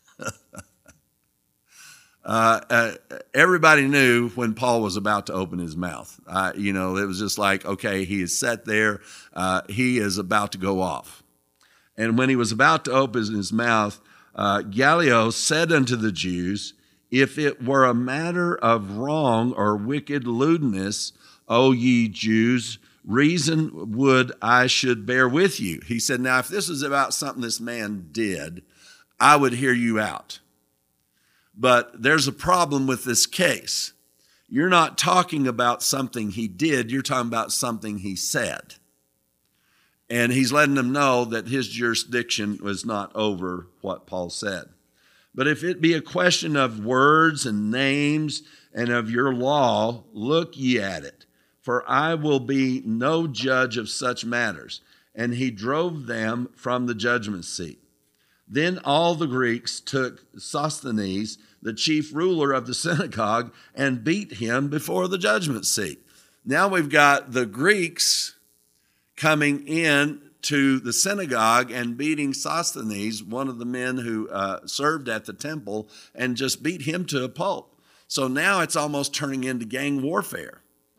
everybody knew when Paul was about to open his mouth. It was just like, okay, he is sat there. He is about to go off. And when he was about to open his mouth, Gallio said unto the Jews, if it were a matter of wrong or wicked lewdness, O ye Jews, reason would I should bear with you. He said, now, if this is about something this man did, I would hear you out. But there's a problem with this case. You're not talking about something he did. You're talking about something he said. And he's letting them know that his jurisdiction was not over what Paul said. But if it be a question of words and names and of your law, look ye at it. For I will be no judge of such matters. And he drove them from the judgment seat. Then all the Greeks took Sosthenes, the chief ruler of the synagogue, and beat him before the judgment seat. Now we've got the Greeks coming in to the synagogue and beating Sosthenes, one of the men who served at the temple, and just beat him to a pulp. So now it's almost turning into gang warfare.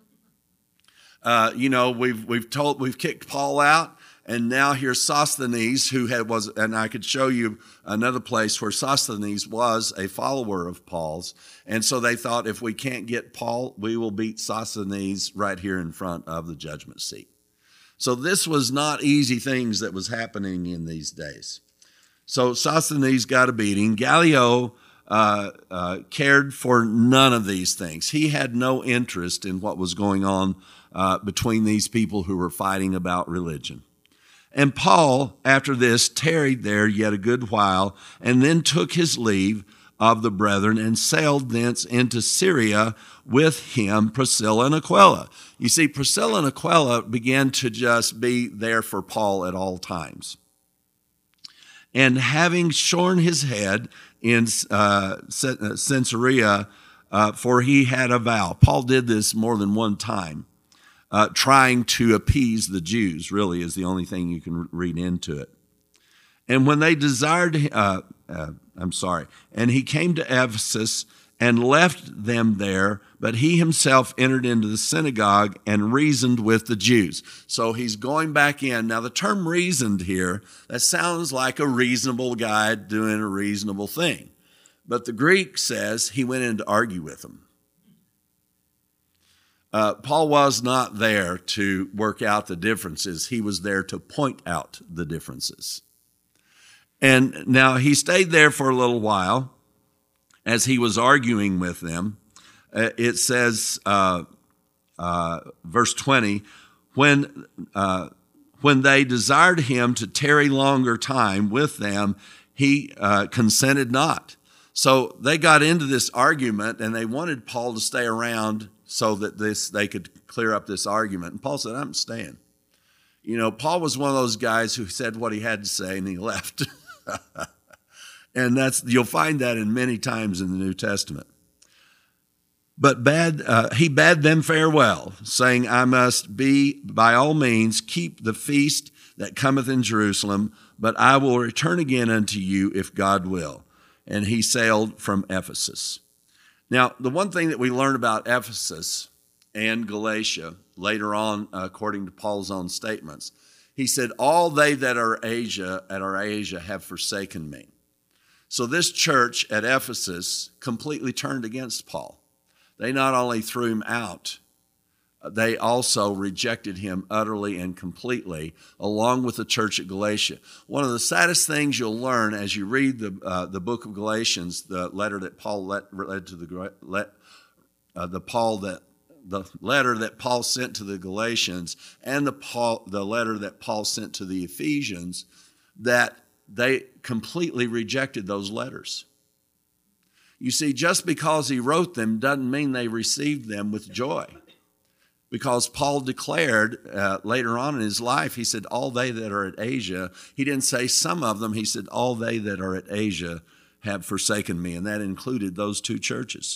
We've kicked Paul out. And now here's Sosthenes, and I could show you another place where Sosthenes was a follower of Paul's. And so they thought, if we can't get Paul, we will beat Sosthenes right here in front of the judgment seat. So this was not easy things that was happening in these days. So Sosthenes got a beating. Gallio cared for none of these things. He had no interest in what was going on between these people who were fighting about religion. And Paul, after this, tarried there yet a good while, and then took his leave of the brethren and sailed thence into Syria with him, Priscilla and Aquila. You see, Priscilla and Aquila began to just be there for Paul at all times. And having shorn his head in Caesarea, for he had a vow. Paul did this more than one time. Trying to appease the Jews, really, is the only thing you can read into it. And when they desired, and he came to Ephesus and left them there, but he himself entered into the synagogue and reasoned with the Jews. So he's going back in. Now, the term reasoned here, that sounds like a reasonable guy doing a reasonable thing. But the Greek says he went in to argue with them. Paul was not there to work out the differences. He was there to point out the differences. And now he stayed there for a little while as he was arguing with them. It says, verse 20, when they desired him to tarry longer time with them, he consented not. So they got into this argument, and they wanted Paul to stay around so that they could clear up this argument. And Paul said, I'm staying. Paul was one of those guys who said what he had to say, and he left. And you'll find that in many times in the New Testament. But he bade them farewell, saying, I must by all means keep the feast that cometh in Jerusalem, but I will return again unto you if God will. and he sailed from Ephesus. Now, the one thing that we learn about Ephesus and Galatia later on, according to Paul's own statements, he said, all they that are Asia have forsaken me. So this church at Ephesus completely turned against Paul. They not only threw him out, they also rejected him utterly and completely, along with the church at Galatia. One of the saddest things you'll learn as you read the book of Galatians, the letter that Paul led to the letter that Paul sent to the Galatians, and the letter that Paul sent to the Ephesians, that they completely rejected those letters. You see, just because he wrote them doesn't mean they received them with joy. Because Paul declared later on in his life, he said, all they that are at Asia, he didn't say some of them, he said, all they that are at Asia have forsaken me. And that included those two churches.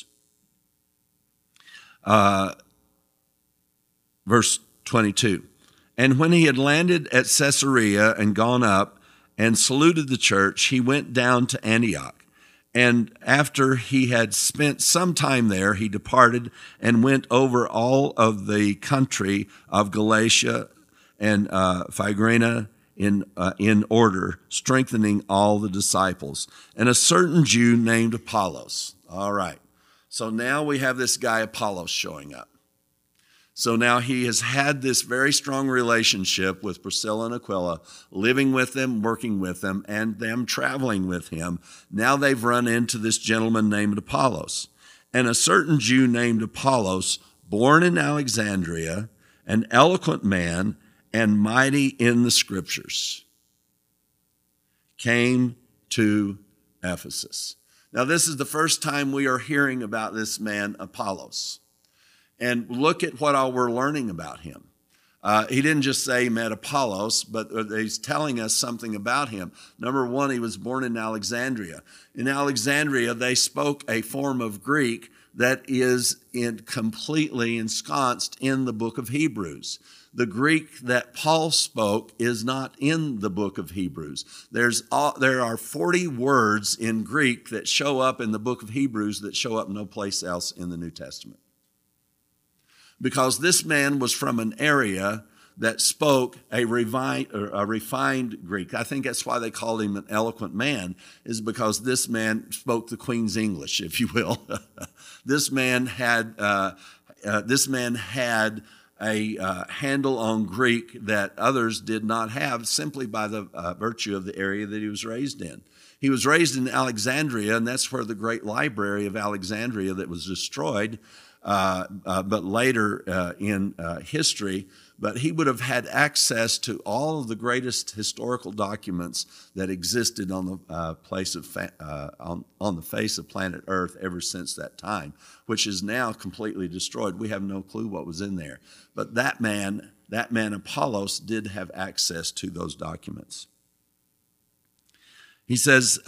Verse 22, and when he had landed at Caesarea and gone up and saluted the church, he went down to Antioch. And after he had spent some time there, he departed and went over all of the country of Galatia and Phrygia in order, strengthening all the disciples. And a certain Jew named Apollos. All right. So now we have this guy Apollos showing up. So now he has had this very strong relationship with Priscilla and Aquila, living with them, working with them, and them traveling with him. Now they've run into this gentleman named Apollos. And a certain Jew named Apollos, born in Alexandria, an eloquent man and mighty in the scriptures, came to Ephesus. Now this is the first time we are hearing about this man Apollos. And look at what all we're learning about him. He didn't just say he met Apollos, but he's telling us something about him. Number one, he was born in Alexandria. In Alexandria, they spoke a form of Greek that is completely ensconced in the book of Hebrews. The Greek that Paul spoke is not in the book of Hebrews. There are 40 words in Greek that show up in the book of Hebrews that show up no place else in the New Testament. Because this man was from an area that spoke a refined Greek. I think that's why they called him an eloquent man, is because this man spoke the Queen's English, if you will. This man had a handle on Greek that others did not have, simply by the virtue of the area that he was raised in. He was raised in Alexandria, and that's where the great library of Alexandria that was destroyed but later in history, but he would have had access to all of the greatest historical documents that existed on the on the face of planet Earth ever since that time, which is now completely destroyed. We have no clue what was in there. But that man Apollos did have access to those documents. He says,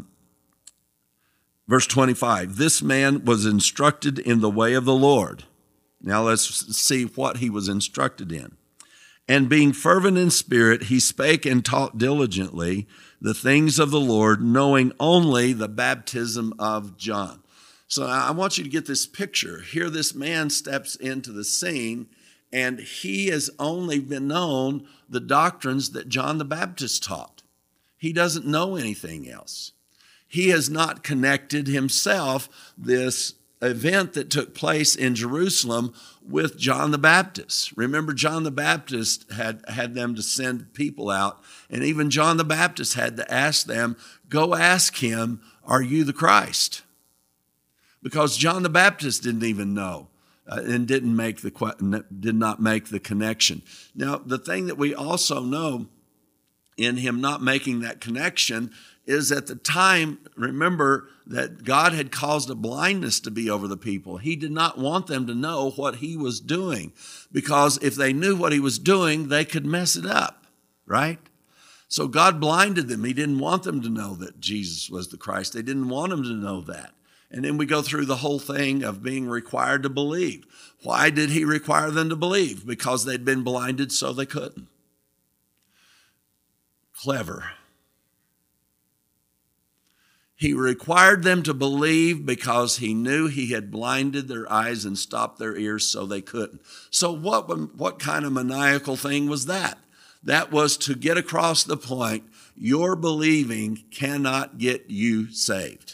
verse 25, this man was instructed in the way of the Lord. Now let's see what he was instructed in. And being fervent in spirit, he spake and taught diligently the things of the Lord, knowing only the baptism of John. So I want you to get this picture. Here this man steps into the scene, and he has only been known the doctrines that John the Baptist taught. He doesn't know anything else. He has not connected himself this event that took place in Jerusalem with John the Baptist. Remember, John the Baptist had them to send people out, and even John the Baptist had to ask them, go ask him, are you the Christ? Because John the Baptist didn't even know and did not make the connection. Now, the thing that we also know in him not making that connection is at the time, remember that God had caused a blindness to be over the people. He did not want them to know what he was doing, because if they knew what he was doing, they could mess it up, right? So God blinded them. He didn't want them to know that Jesus was the Christ. They didn't want them to know that. And then we go through the whole thing of being required to believe. Why did he require them to believe? Because they'd been blinded so they couldn't. Clever. He required them to believe because he knew he had blinded their eyes and stopped their ears so they couldn't. So what kind of maniacal thing was that? That was to get across the point, your believing cannot get you saved.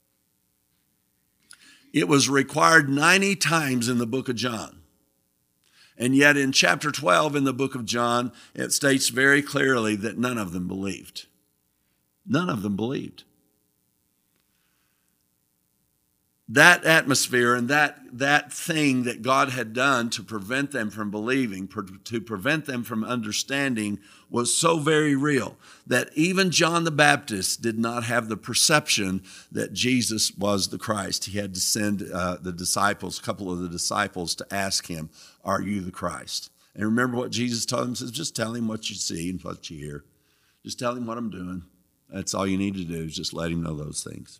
It was required 90 times in the book of John. And yet in chapter 12 in the book of John, it states very clearly that none of them believed. None of them believed. That atmosphere and that thing that God had done to prevent them from believing, to prevent them from understanding, was so very real that even John the Baptist did not have the perception that Jesus was the Christ. He had to send the disciples, a couple of the disciples, to ask him, "Are you the Christ?" And remember what Jesus told him? He says, just tell him what you see and what you hear. Just tell him what I'm doing. That's all you need to do, is just let him know those things.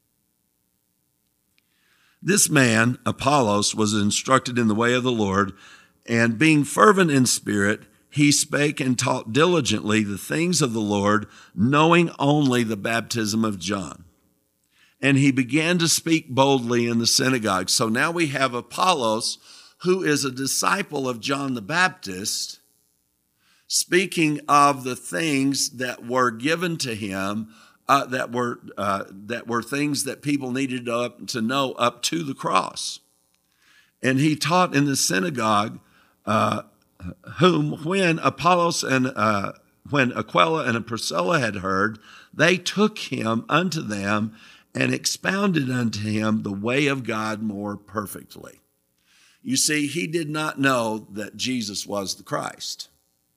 This man, Apollos, was instructed in the way of the Lord, and being fervent in spirit, he spake and taught diligently the things of the Lord, knowing only the baptism of John. And he began to speak boldly in the synagogue. So now we have Apollos, who is a disciple of John the Baptist, speaking of the things that were given to him, that were things that people needed to know up to the cross. And he taught in the synagogue, whom when Apollos and when Aquila and Priscilla had heard, they took him unto them and expounded unto him the way of God more perfectly. You see, he did not know that Jesus was the Christ.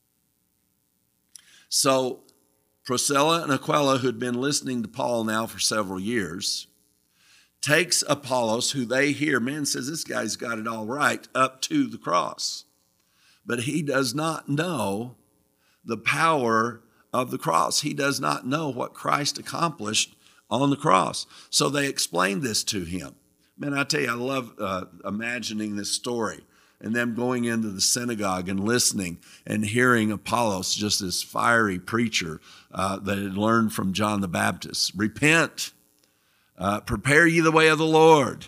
So Priscilla and Aquila, who'd been listening to Paul now for several years, takes Apollos, who they hear, man, says this guy's got it all right, up to the cross. But he does not know the power of the cross. He does not know what Christ accomplished on the cross. So they explained this to him. Man, I tell you, I love imagining this story and them going into the synagogue and listening and hearing Apollos, just this fiery preacher that had learned from John the Baptist. Repent, prepare ye the way of the Lord.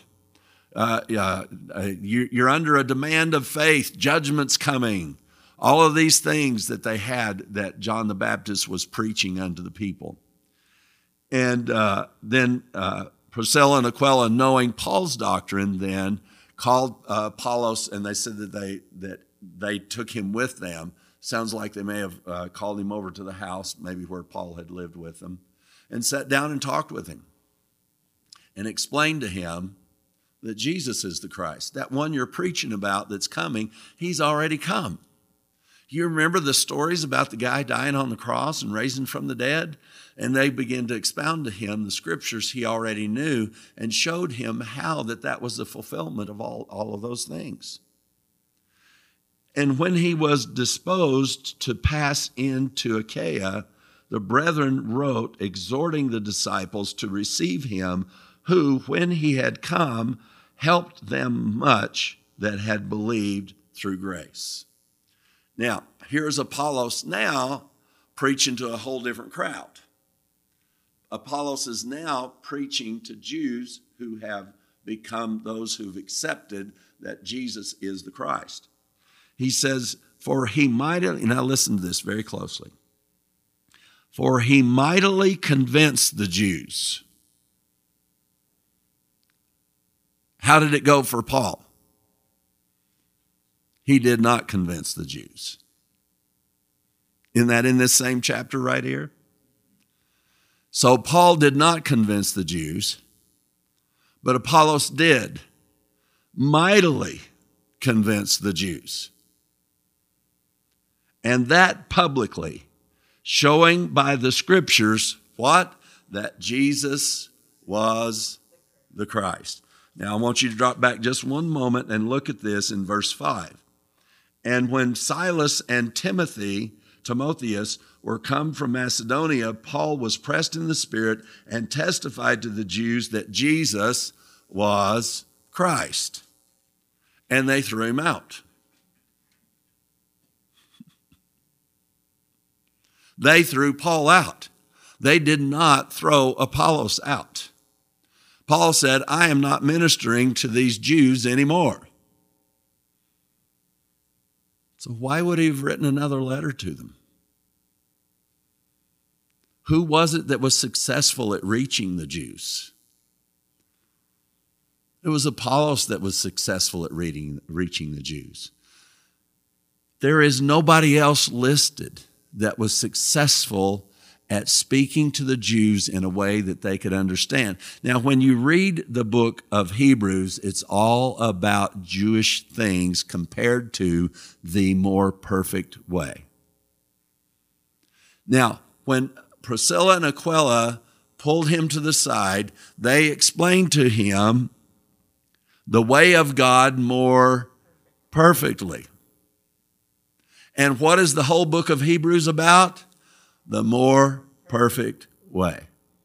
You're under a demand of faith. Judgment's coming. All of these things that they had that John the Baptist was preaching unto the people. And then Priscilla and Aquila, knowing Paul's doctrine, then called Apollos, and they said that they took him with them. Sounds like they may have called him over to the house, maybe where Paul had lived with them, and sat down and talked with him and explained to him that Jesus is the Christ. That one you're preaching about that's coming, he's already come. You remember the stories about the guy dying on the cross and raising from the dead? And they began to expound to him the scriptures he already knew and showed him how that was the fulfillment of all of those things. And when he was disposed to pass into Achaia, the brethren wrote, exhorting the disciples to receive him, who, when he had come, helped them much that had believed through grace. Now, here's Apollos now preaching to a whole different crowd. Apollos is now preaching to Jews who have become those who've accepted that Jesus is the Christ. He says, for he mightily, now listen to this very closely, for he mightily convinced the Jews. How did it go for Paul? He did not convince the Jews. Isn't that in this same chapter right here? So Paul did not convince the Jews, but Apollos did mightily convince the Jews. And that publicly, showing by the scriptures, what? That Jesus was the Christ. Now I want you to drop back just one moment and look at this in verse 5. And when Silas and Timotheus were come from Macedonia, Paul was pressed in the Spirit and testified to the Jews that Jesus was Christ. And they threw him out. They threw Paul out. They did not throw Apollos out. Paul said, I am not ministering to these Jews anymore. So why would he have written another letter to them? Who was it that was successful at reaching the Jews? It was Apollos that was successful at reaching the Jews. There is nobody else listed that was successful at speaking to the Jews in a way that they could understand. Now, when you read the book of Hebrews, it's all about Jewish things compared to the more perfect way. Now, when Priscilla and Aquila pulled him to the side, they explained to him the way of God more perfectly. And what is the whole book of Hebrews about? The more perfect way.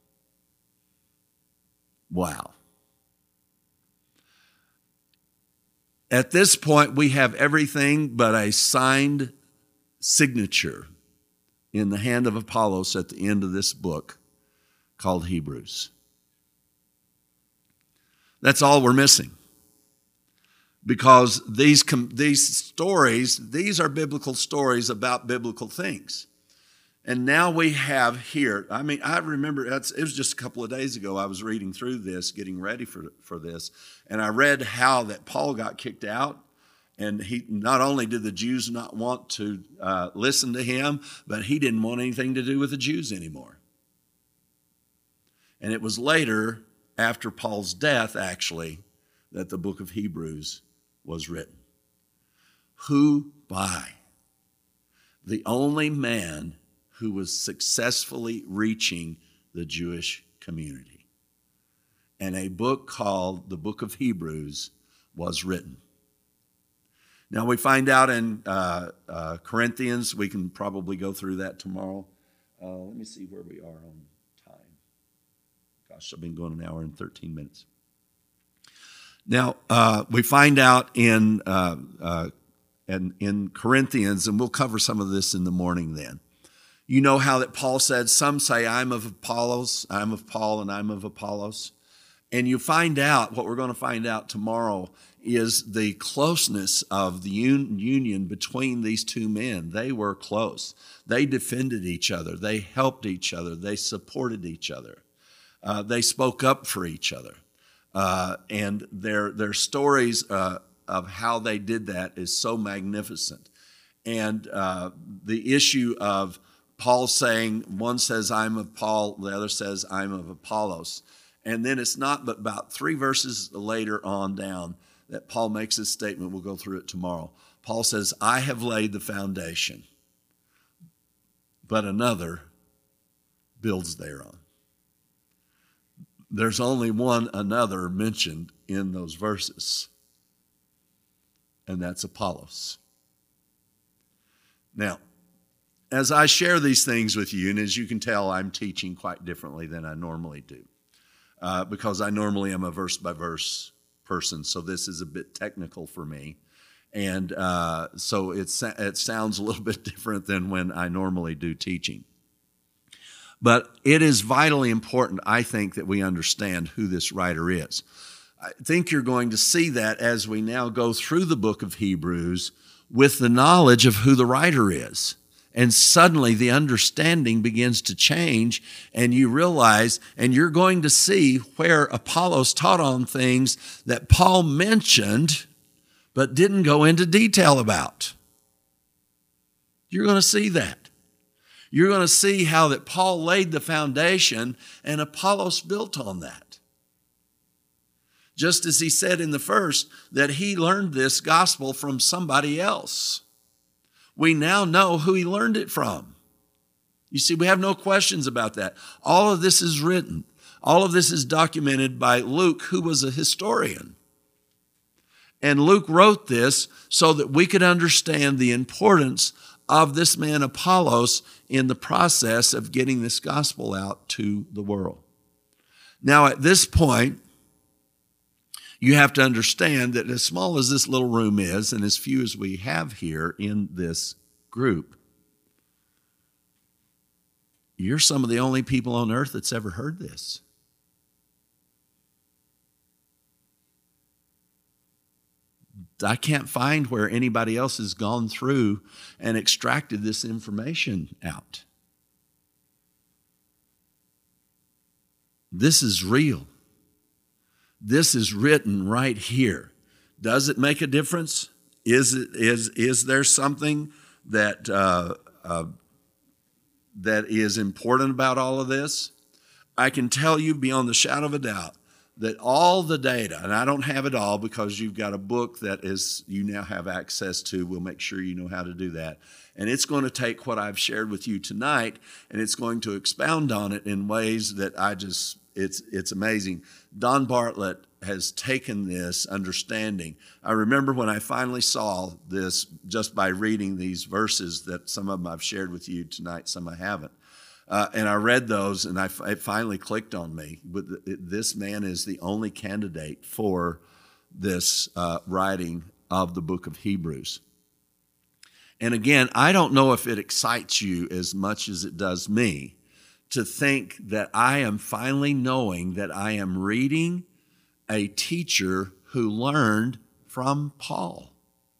Wow. At this point, we have everything but a signed signature in the hand of Apollos at the end of this book called Hebrews. That's all we're missing. Because these stories, these are biblical stories about biblical things. And now we have here, I remember, it was just a couple of days ago, I was reading through this, getting ready for this, and I read how that Paul got kicked out, and he not only did the Jews not want to listen to him, but he didn't want anything to do with the Jews anymore. And it was later, after Paul's death, actually, that the book of Hebrews was written. Who by the only man who was successfully reaching the Jewish community. And a book called the Book of Hebrews was written. Now we find out in Corinthians, we can probably go through that tomorrow. Let me see where we are on time. Gosh, I've been going an hour and 13 minutes. Now, we find out in Corinthians, and we'll cover some of this in the morning then. You know how that Paul said, some say I'm of Apollos, I'm of Paul, and I'm of Apollos. And you find out, what we're going to find out tomorrow is the closeness of the union between these two men. They were close. They defended each other. They helped each other. They supported each other. They spoke up for each other. And their stories of how they did that is so magnificent. And the issue of Paul saying, one says, I'm of Paul, the other says, I'm of Apollos. And then it's not but about 3 verses later on down that Paul makes this statement. We'll go through it tomorrow. Paul says, I have laid the foundation, but another builds thereon. There's only one another mentioned in those verses, and that's Apollos. Now, as I share these things with you, and as you can tell, I'm teaching quite differently than I normally do, because I normally am a verse-by-verse person, so this is a bit technical for me, and so it sounds a little bit different than when I normally do teaching. But it is vitally important, I think, that we understand who this writer is. I think you're going to see that as we now go through the book of Hebrews with the knowledge of who the writer is. And suddenly the understanding begins to change, and you realize, and you're going to see where Apollos taught on things that Paul mentioned but didn't go into detail about. You're going to see that. You're going to see how that Paul laid the foundation and Apollos built on that. Just as he said in the first that he learned this gospel from somebody else. We now know who he learned it from. You see, we have no questions about that. All of this is written. All of this is documented by Luke, who was a historian. And Luke wrote this so that we could understand the importance of this man Apollos in the process of getting this gospel out to the world. Now, at this point, you have to understand that as small as this little room is, and as few as we have here in this group, you're some of the only people on earth that's ever heard this. I can't find where anybody else has gone through and extracted this information out. This is real. This is written right here. Does it make a difference? Is there something that that is important about all of this? I can tell you beyond the shadow of a doubt that all the data, and I don't have it all because you've got a book that is you now have access to. We'll make sure you know how to do that. And it's going to take what I've shared with you tonight, and it's going to expound on it in ways that it's amazing. Don Bartlett has taken this understanding. I remember when I finally saw this just by reading these verses that some of them I've shared with you tonight, some I haven't. And I read those, and it finally clicked on me. But this man is the only candidate for this writing of the book of Hebrews. And again, I don't know if it excites you as much as it does me to think that I am finally knowing that I am reading a teacher who learned from Paul.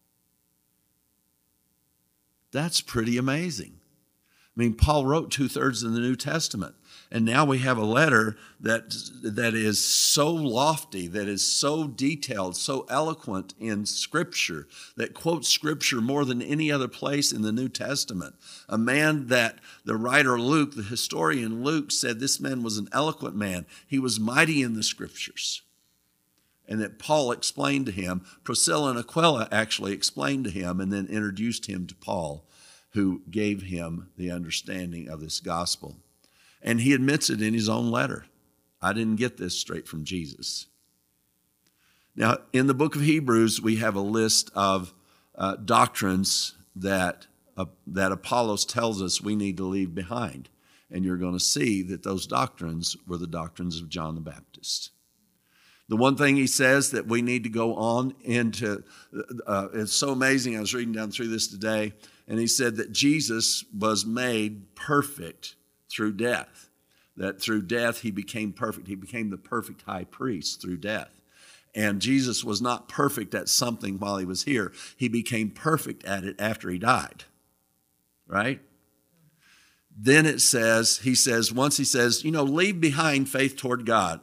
That's pretty amazing. I mean, Paul wrote 2/3 of the New Testament, and now we have a letter that is so lofty, that is so detailed, so eloquent in Scripture, that quotes Scripture more than any other place in the New Testament. A man that the writer Luke, the historian Luke, said this man was an eloquent man. He was mighty in the Scriptures. And that Paul explained to him, Priscilla and Aquila actually explained to him and then introduced him to Paul, who gave him the understanding of this gospel. And he admits it in his own letter. I didn't get this straight from Jesus. Now, in the book of Hebrews, we have a list of doctrines that Apollos tells us we need to leave behind. And you're going to see that those doctrines were the doctrines of John the Baptist. The one thing he says that we need to go on into, it's so amazing. I was reading down through this today, and he said that Jesus was made perfect through death. That through death he became perfect. He became the perfect high priest through death. And Jesus was not perfect at something while he was here. He became perfect at it after he died. Right? Then it says, once he says, leave behind faith toward God.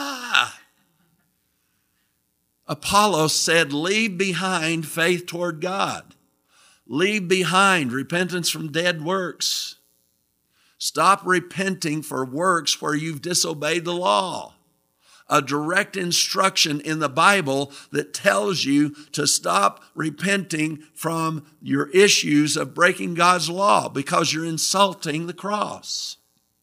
Apollos said, leave behind faith toward God. Leave behind repentance from dead works. Stop repenting for works where you've disobeyed the law. A direct instruction in the Bible that tells you to stop repenting from your issues of breaking God's law because you're insulting the cross.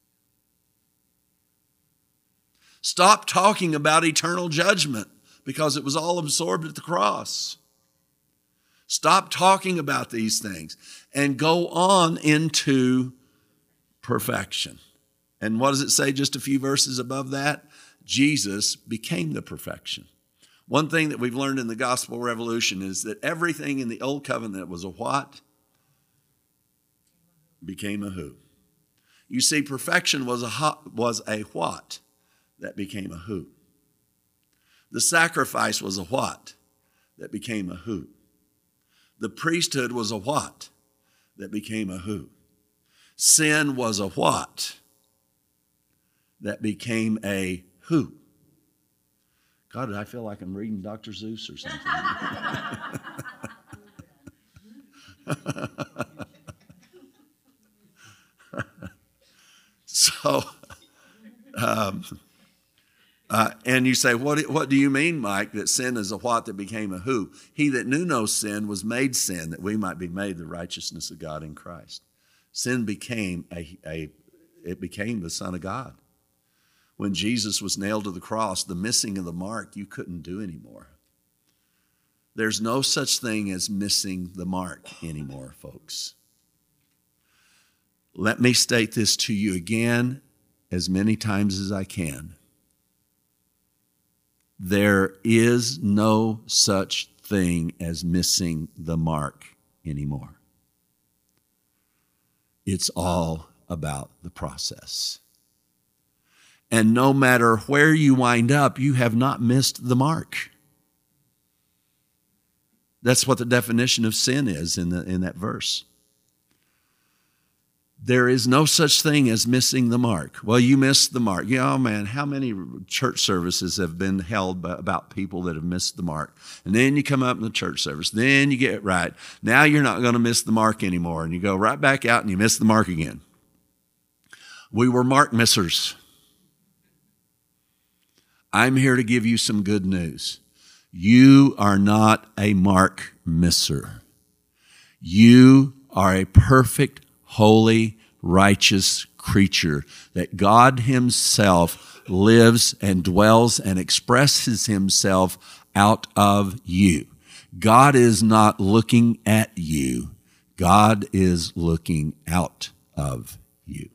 Stop talking about eternal judgment because it was all absorbed at the cross. Stop talking about these things and go on into perfection. And what does it say just a few verses above that? Jesus became the perfection. One thing that we've learned in the gospel revolution is that everything in the old covenant was a what? Became a who. You see, perfection was a what? That became a who. The sacrifice was a what? That became a who. The priesthood was a what? That became a who. Sin was a what? That became a who. God, I feel like I'm reading Dr. Seuss or something. So, and you say, what do you mean, Mike, that sin is a what that became a who? He that knew no sin was made sin, that we might be made the righteousness of God in Christ. Sin became it became the Son of God. When Jesus was nailed to the cross, the missing of the mark you couldn't do anymore. There's no such thing as missing the mark anymore, folks. Let me state this to you again as many times as I can. There is no such thing as missing the mark anymore. It's all about the process. And no matter where you wind up, you have not missed the mark. That's what the definition of sin is in that verse. There is no such thing as missing the mark. Well, you missed the mark. Yeah, oh man, how many church services have been held about people that have missed the mark? And then you come up in the church service. Then you get it right. Now you're not going to miss the mark anymore. And you go right back out and you miss the mark again. We were mark missers. I'm here to give you some good news. You are not a mark misser. You are a perfect, holy, righteous creature that God himself lives and dwells and expresses himself out of you. God is not looking at you. God is looking out of you.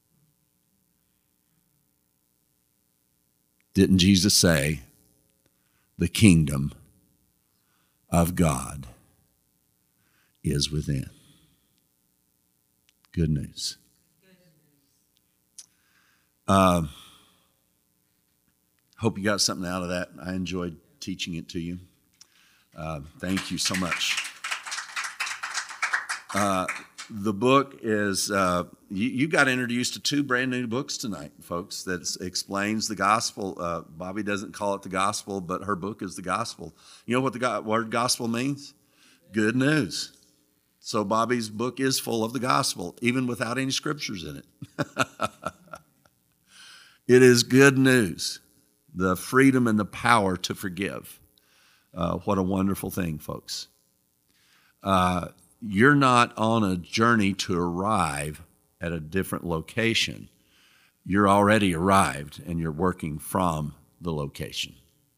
Didn't Jesus say, the kingdom of God is within? Good news. Hope you got something out of that. I enjoyed teaching it to you. Thank you so much. The book is, you got introduced to 2 brand new books tonight, folks, that explains the gospel. Bobby doesn't call it the gospel, but her book is the gospel. You know what the word gospel means? Good news. So Bobby's book is full of the gospel, even without any scriptures in it. It is good news, the freedom and the power to forgive. What a wonderful thing, folks. You're not on a journey to arrive at a different location. You're already arrived, and you're working from the location.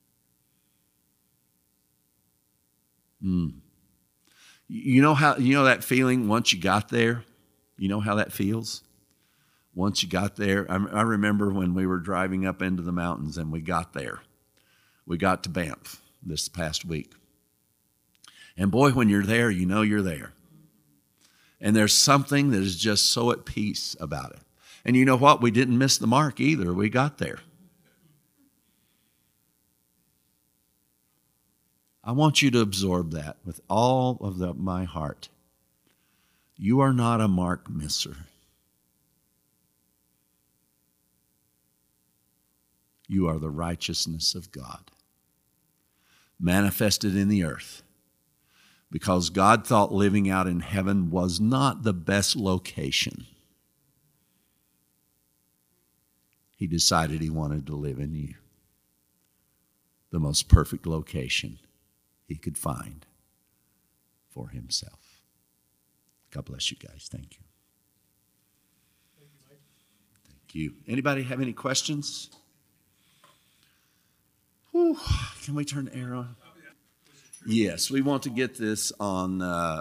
You know that feeling once you got there? You know how that feels? Once you got there, I remember when we were driving up into the mountains and we got there. We got to Banff this past week. And boy, when you're there, you know you're there. And there's something that is just so at peace about it. And you know what? We didn't miss the mark either. We got there. I want you to absorb that with all of my heart. You are not a mark misser. You are the righteousness of God, manifested in the earth, because God thought living out in heaven was not the best location. He decided he wanted to live in you, the most perfect location he could find for himself. God bless you guys. Thank you. Thank you. Anybody have any questions? Whew. Can we turn the air on? Yes, we want to get this on.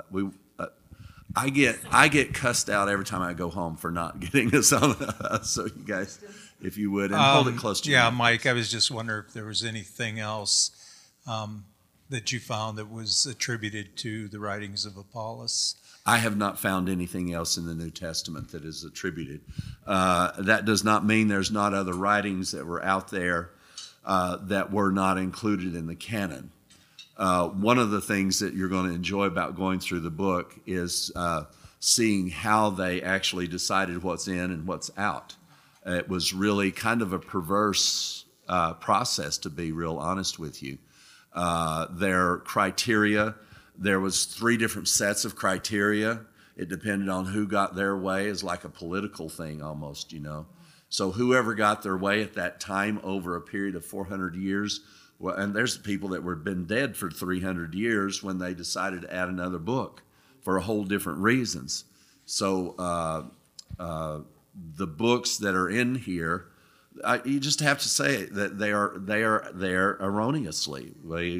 I get cussed out every time I go home for not getting this on. So you guys, if you would, and hold it close to you. Yeah, Mike, I was just wondering if there was anything else that you found that was attributed to the writings of Apollos. I have not found anything else in the New Testament that is attributed. That does not mean there's not other writings that were out there that were not included in the canon. One of the things that you're going to enjoy about going through the book is seeing how they actually decided what's in and what's out. It was really kind of a perverse process, to be real honest with you. Their criteria, there was 3 different sets of criteria. It depended on who got their way. It's like a political thing almost, you know. So whoever got their way at that time over a period of 400 years, well, and there's people that were been dead for 300 years when they decided to add another book for a whole different reasons. So the books that are in here, you just have to say that they are there erroneously.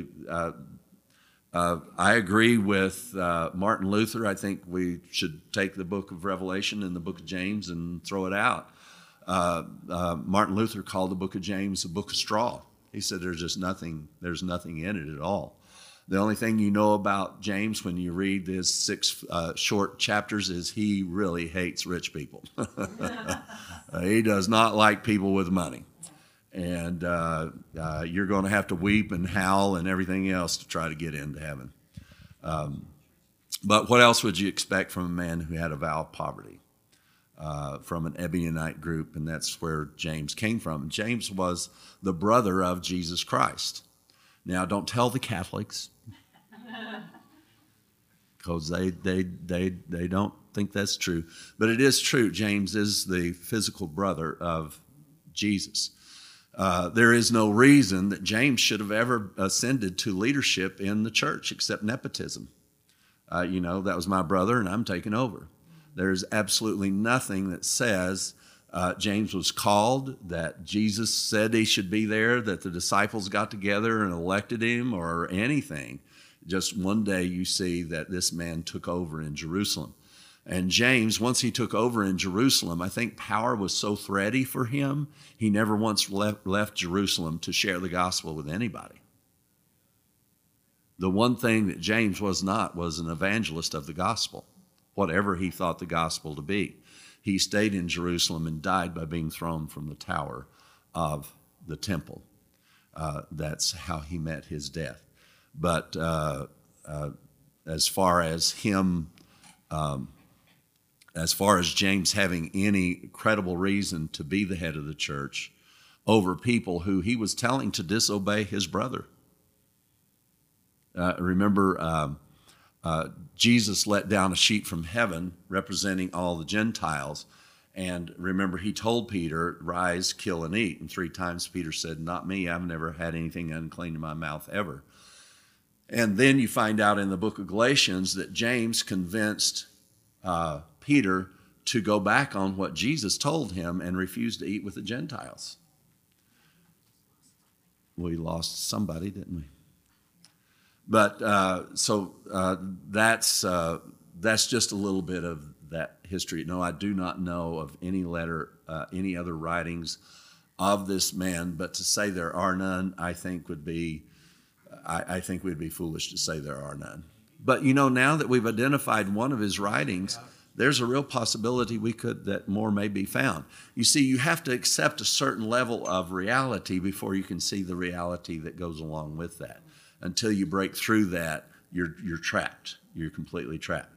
I agree with Martin Luther. I think we should take the book of Revelation and the book of James and throw it out. Martin Luther called the book of James a book of straw. He said there's nothing in it at all. The only thing you know about James when you read his 6 short chapters is he really hates rich people. He does not like people with money. And you're going to have to weep and howl and everything else to try to get into heaven. But what else would you expect from a man who had a vow of poverty? From an Ebionite group, and that's where James came from. James was the brother of Jesus Christ. Now, don't tell the Catholics, because they don't think that's true. But it is true. James is the physical brother of Jesus. There is no reason that James should have ever ascended to leadership in the church except nepotism. That was my brother, and I'm taking over. There's absolutely nothing that says James was called, that Jesus said he should be there, that the disciples got together and elected him, or anything. Just one day you see that this man took over in Jerusalem. And James, once he took over in Jerusalem, I think power was so thready for him, he never once left Jerusalem to share the gospel with anybody. The one thing that James was not was an evangelist of the gospel, whatever he thought the gospel to be. He stayed in Jerusalem and died by being thrown from the tower of the temple. That's how he met his death. But as far as him, as far as James having any credible reason to be the head of the church over people who he was telling to disobey his brother. Remember, Jesus let down a sheet from heaven representing all the Gentiles. And remember, he told Peter, rise, kill, and eat. And 3 times Peter said, not me, I've never had anything unclean in my mouth ever. And then you find out in the book of Galatians that James convinced Peter to go back on what Jesus told him and refuse to eat with the Gentiles. We lost somebody, didn't we? But that's just a little bit of that history. No, I do not know of any letter, any other writings of this man. But to say there are none, I think would be, I think we'd be foolish to say there are none. But now that we've identified one of his writings, there's a real possibility that more may be found. You see, you have to accept a certain level of reality before you can see the reality that goes along with that. Until you break through that, you're trapped. You're completely trapped.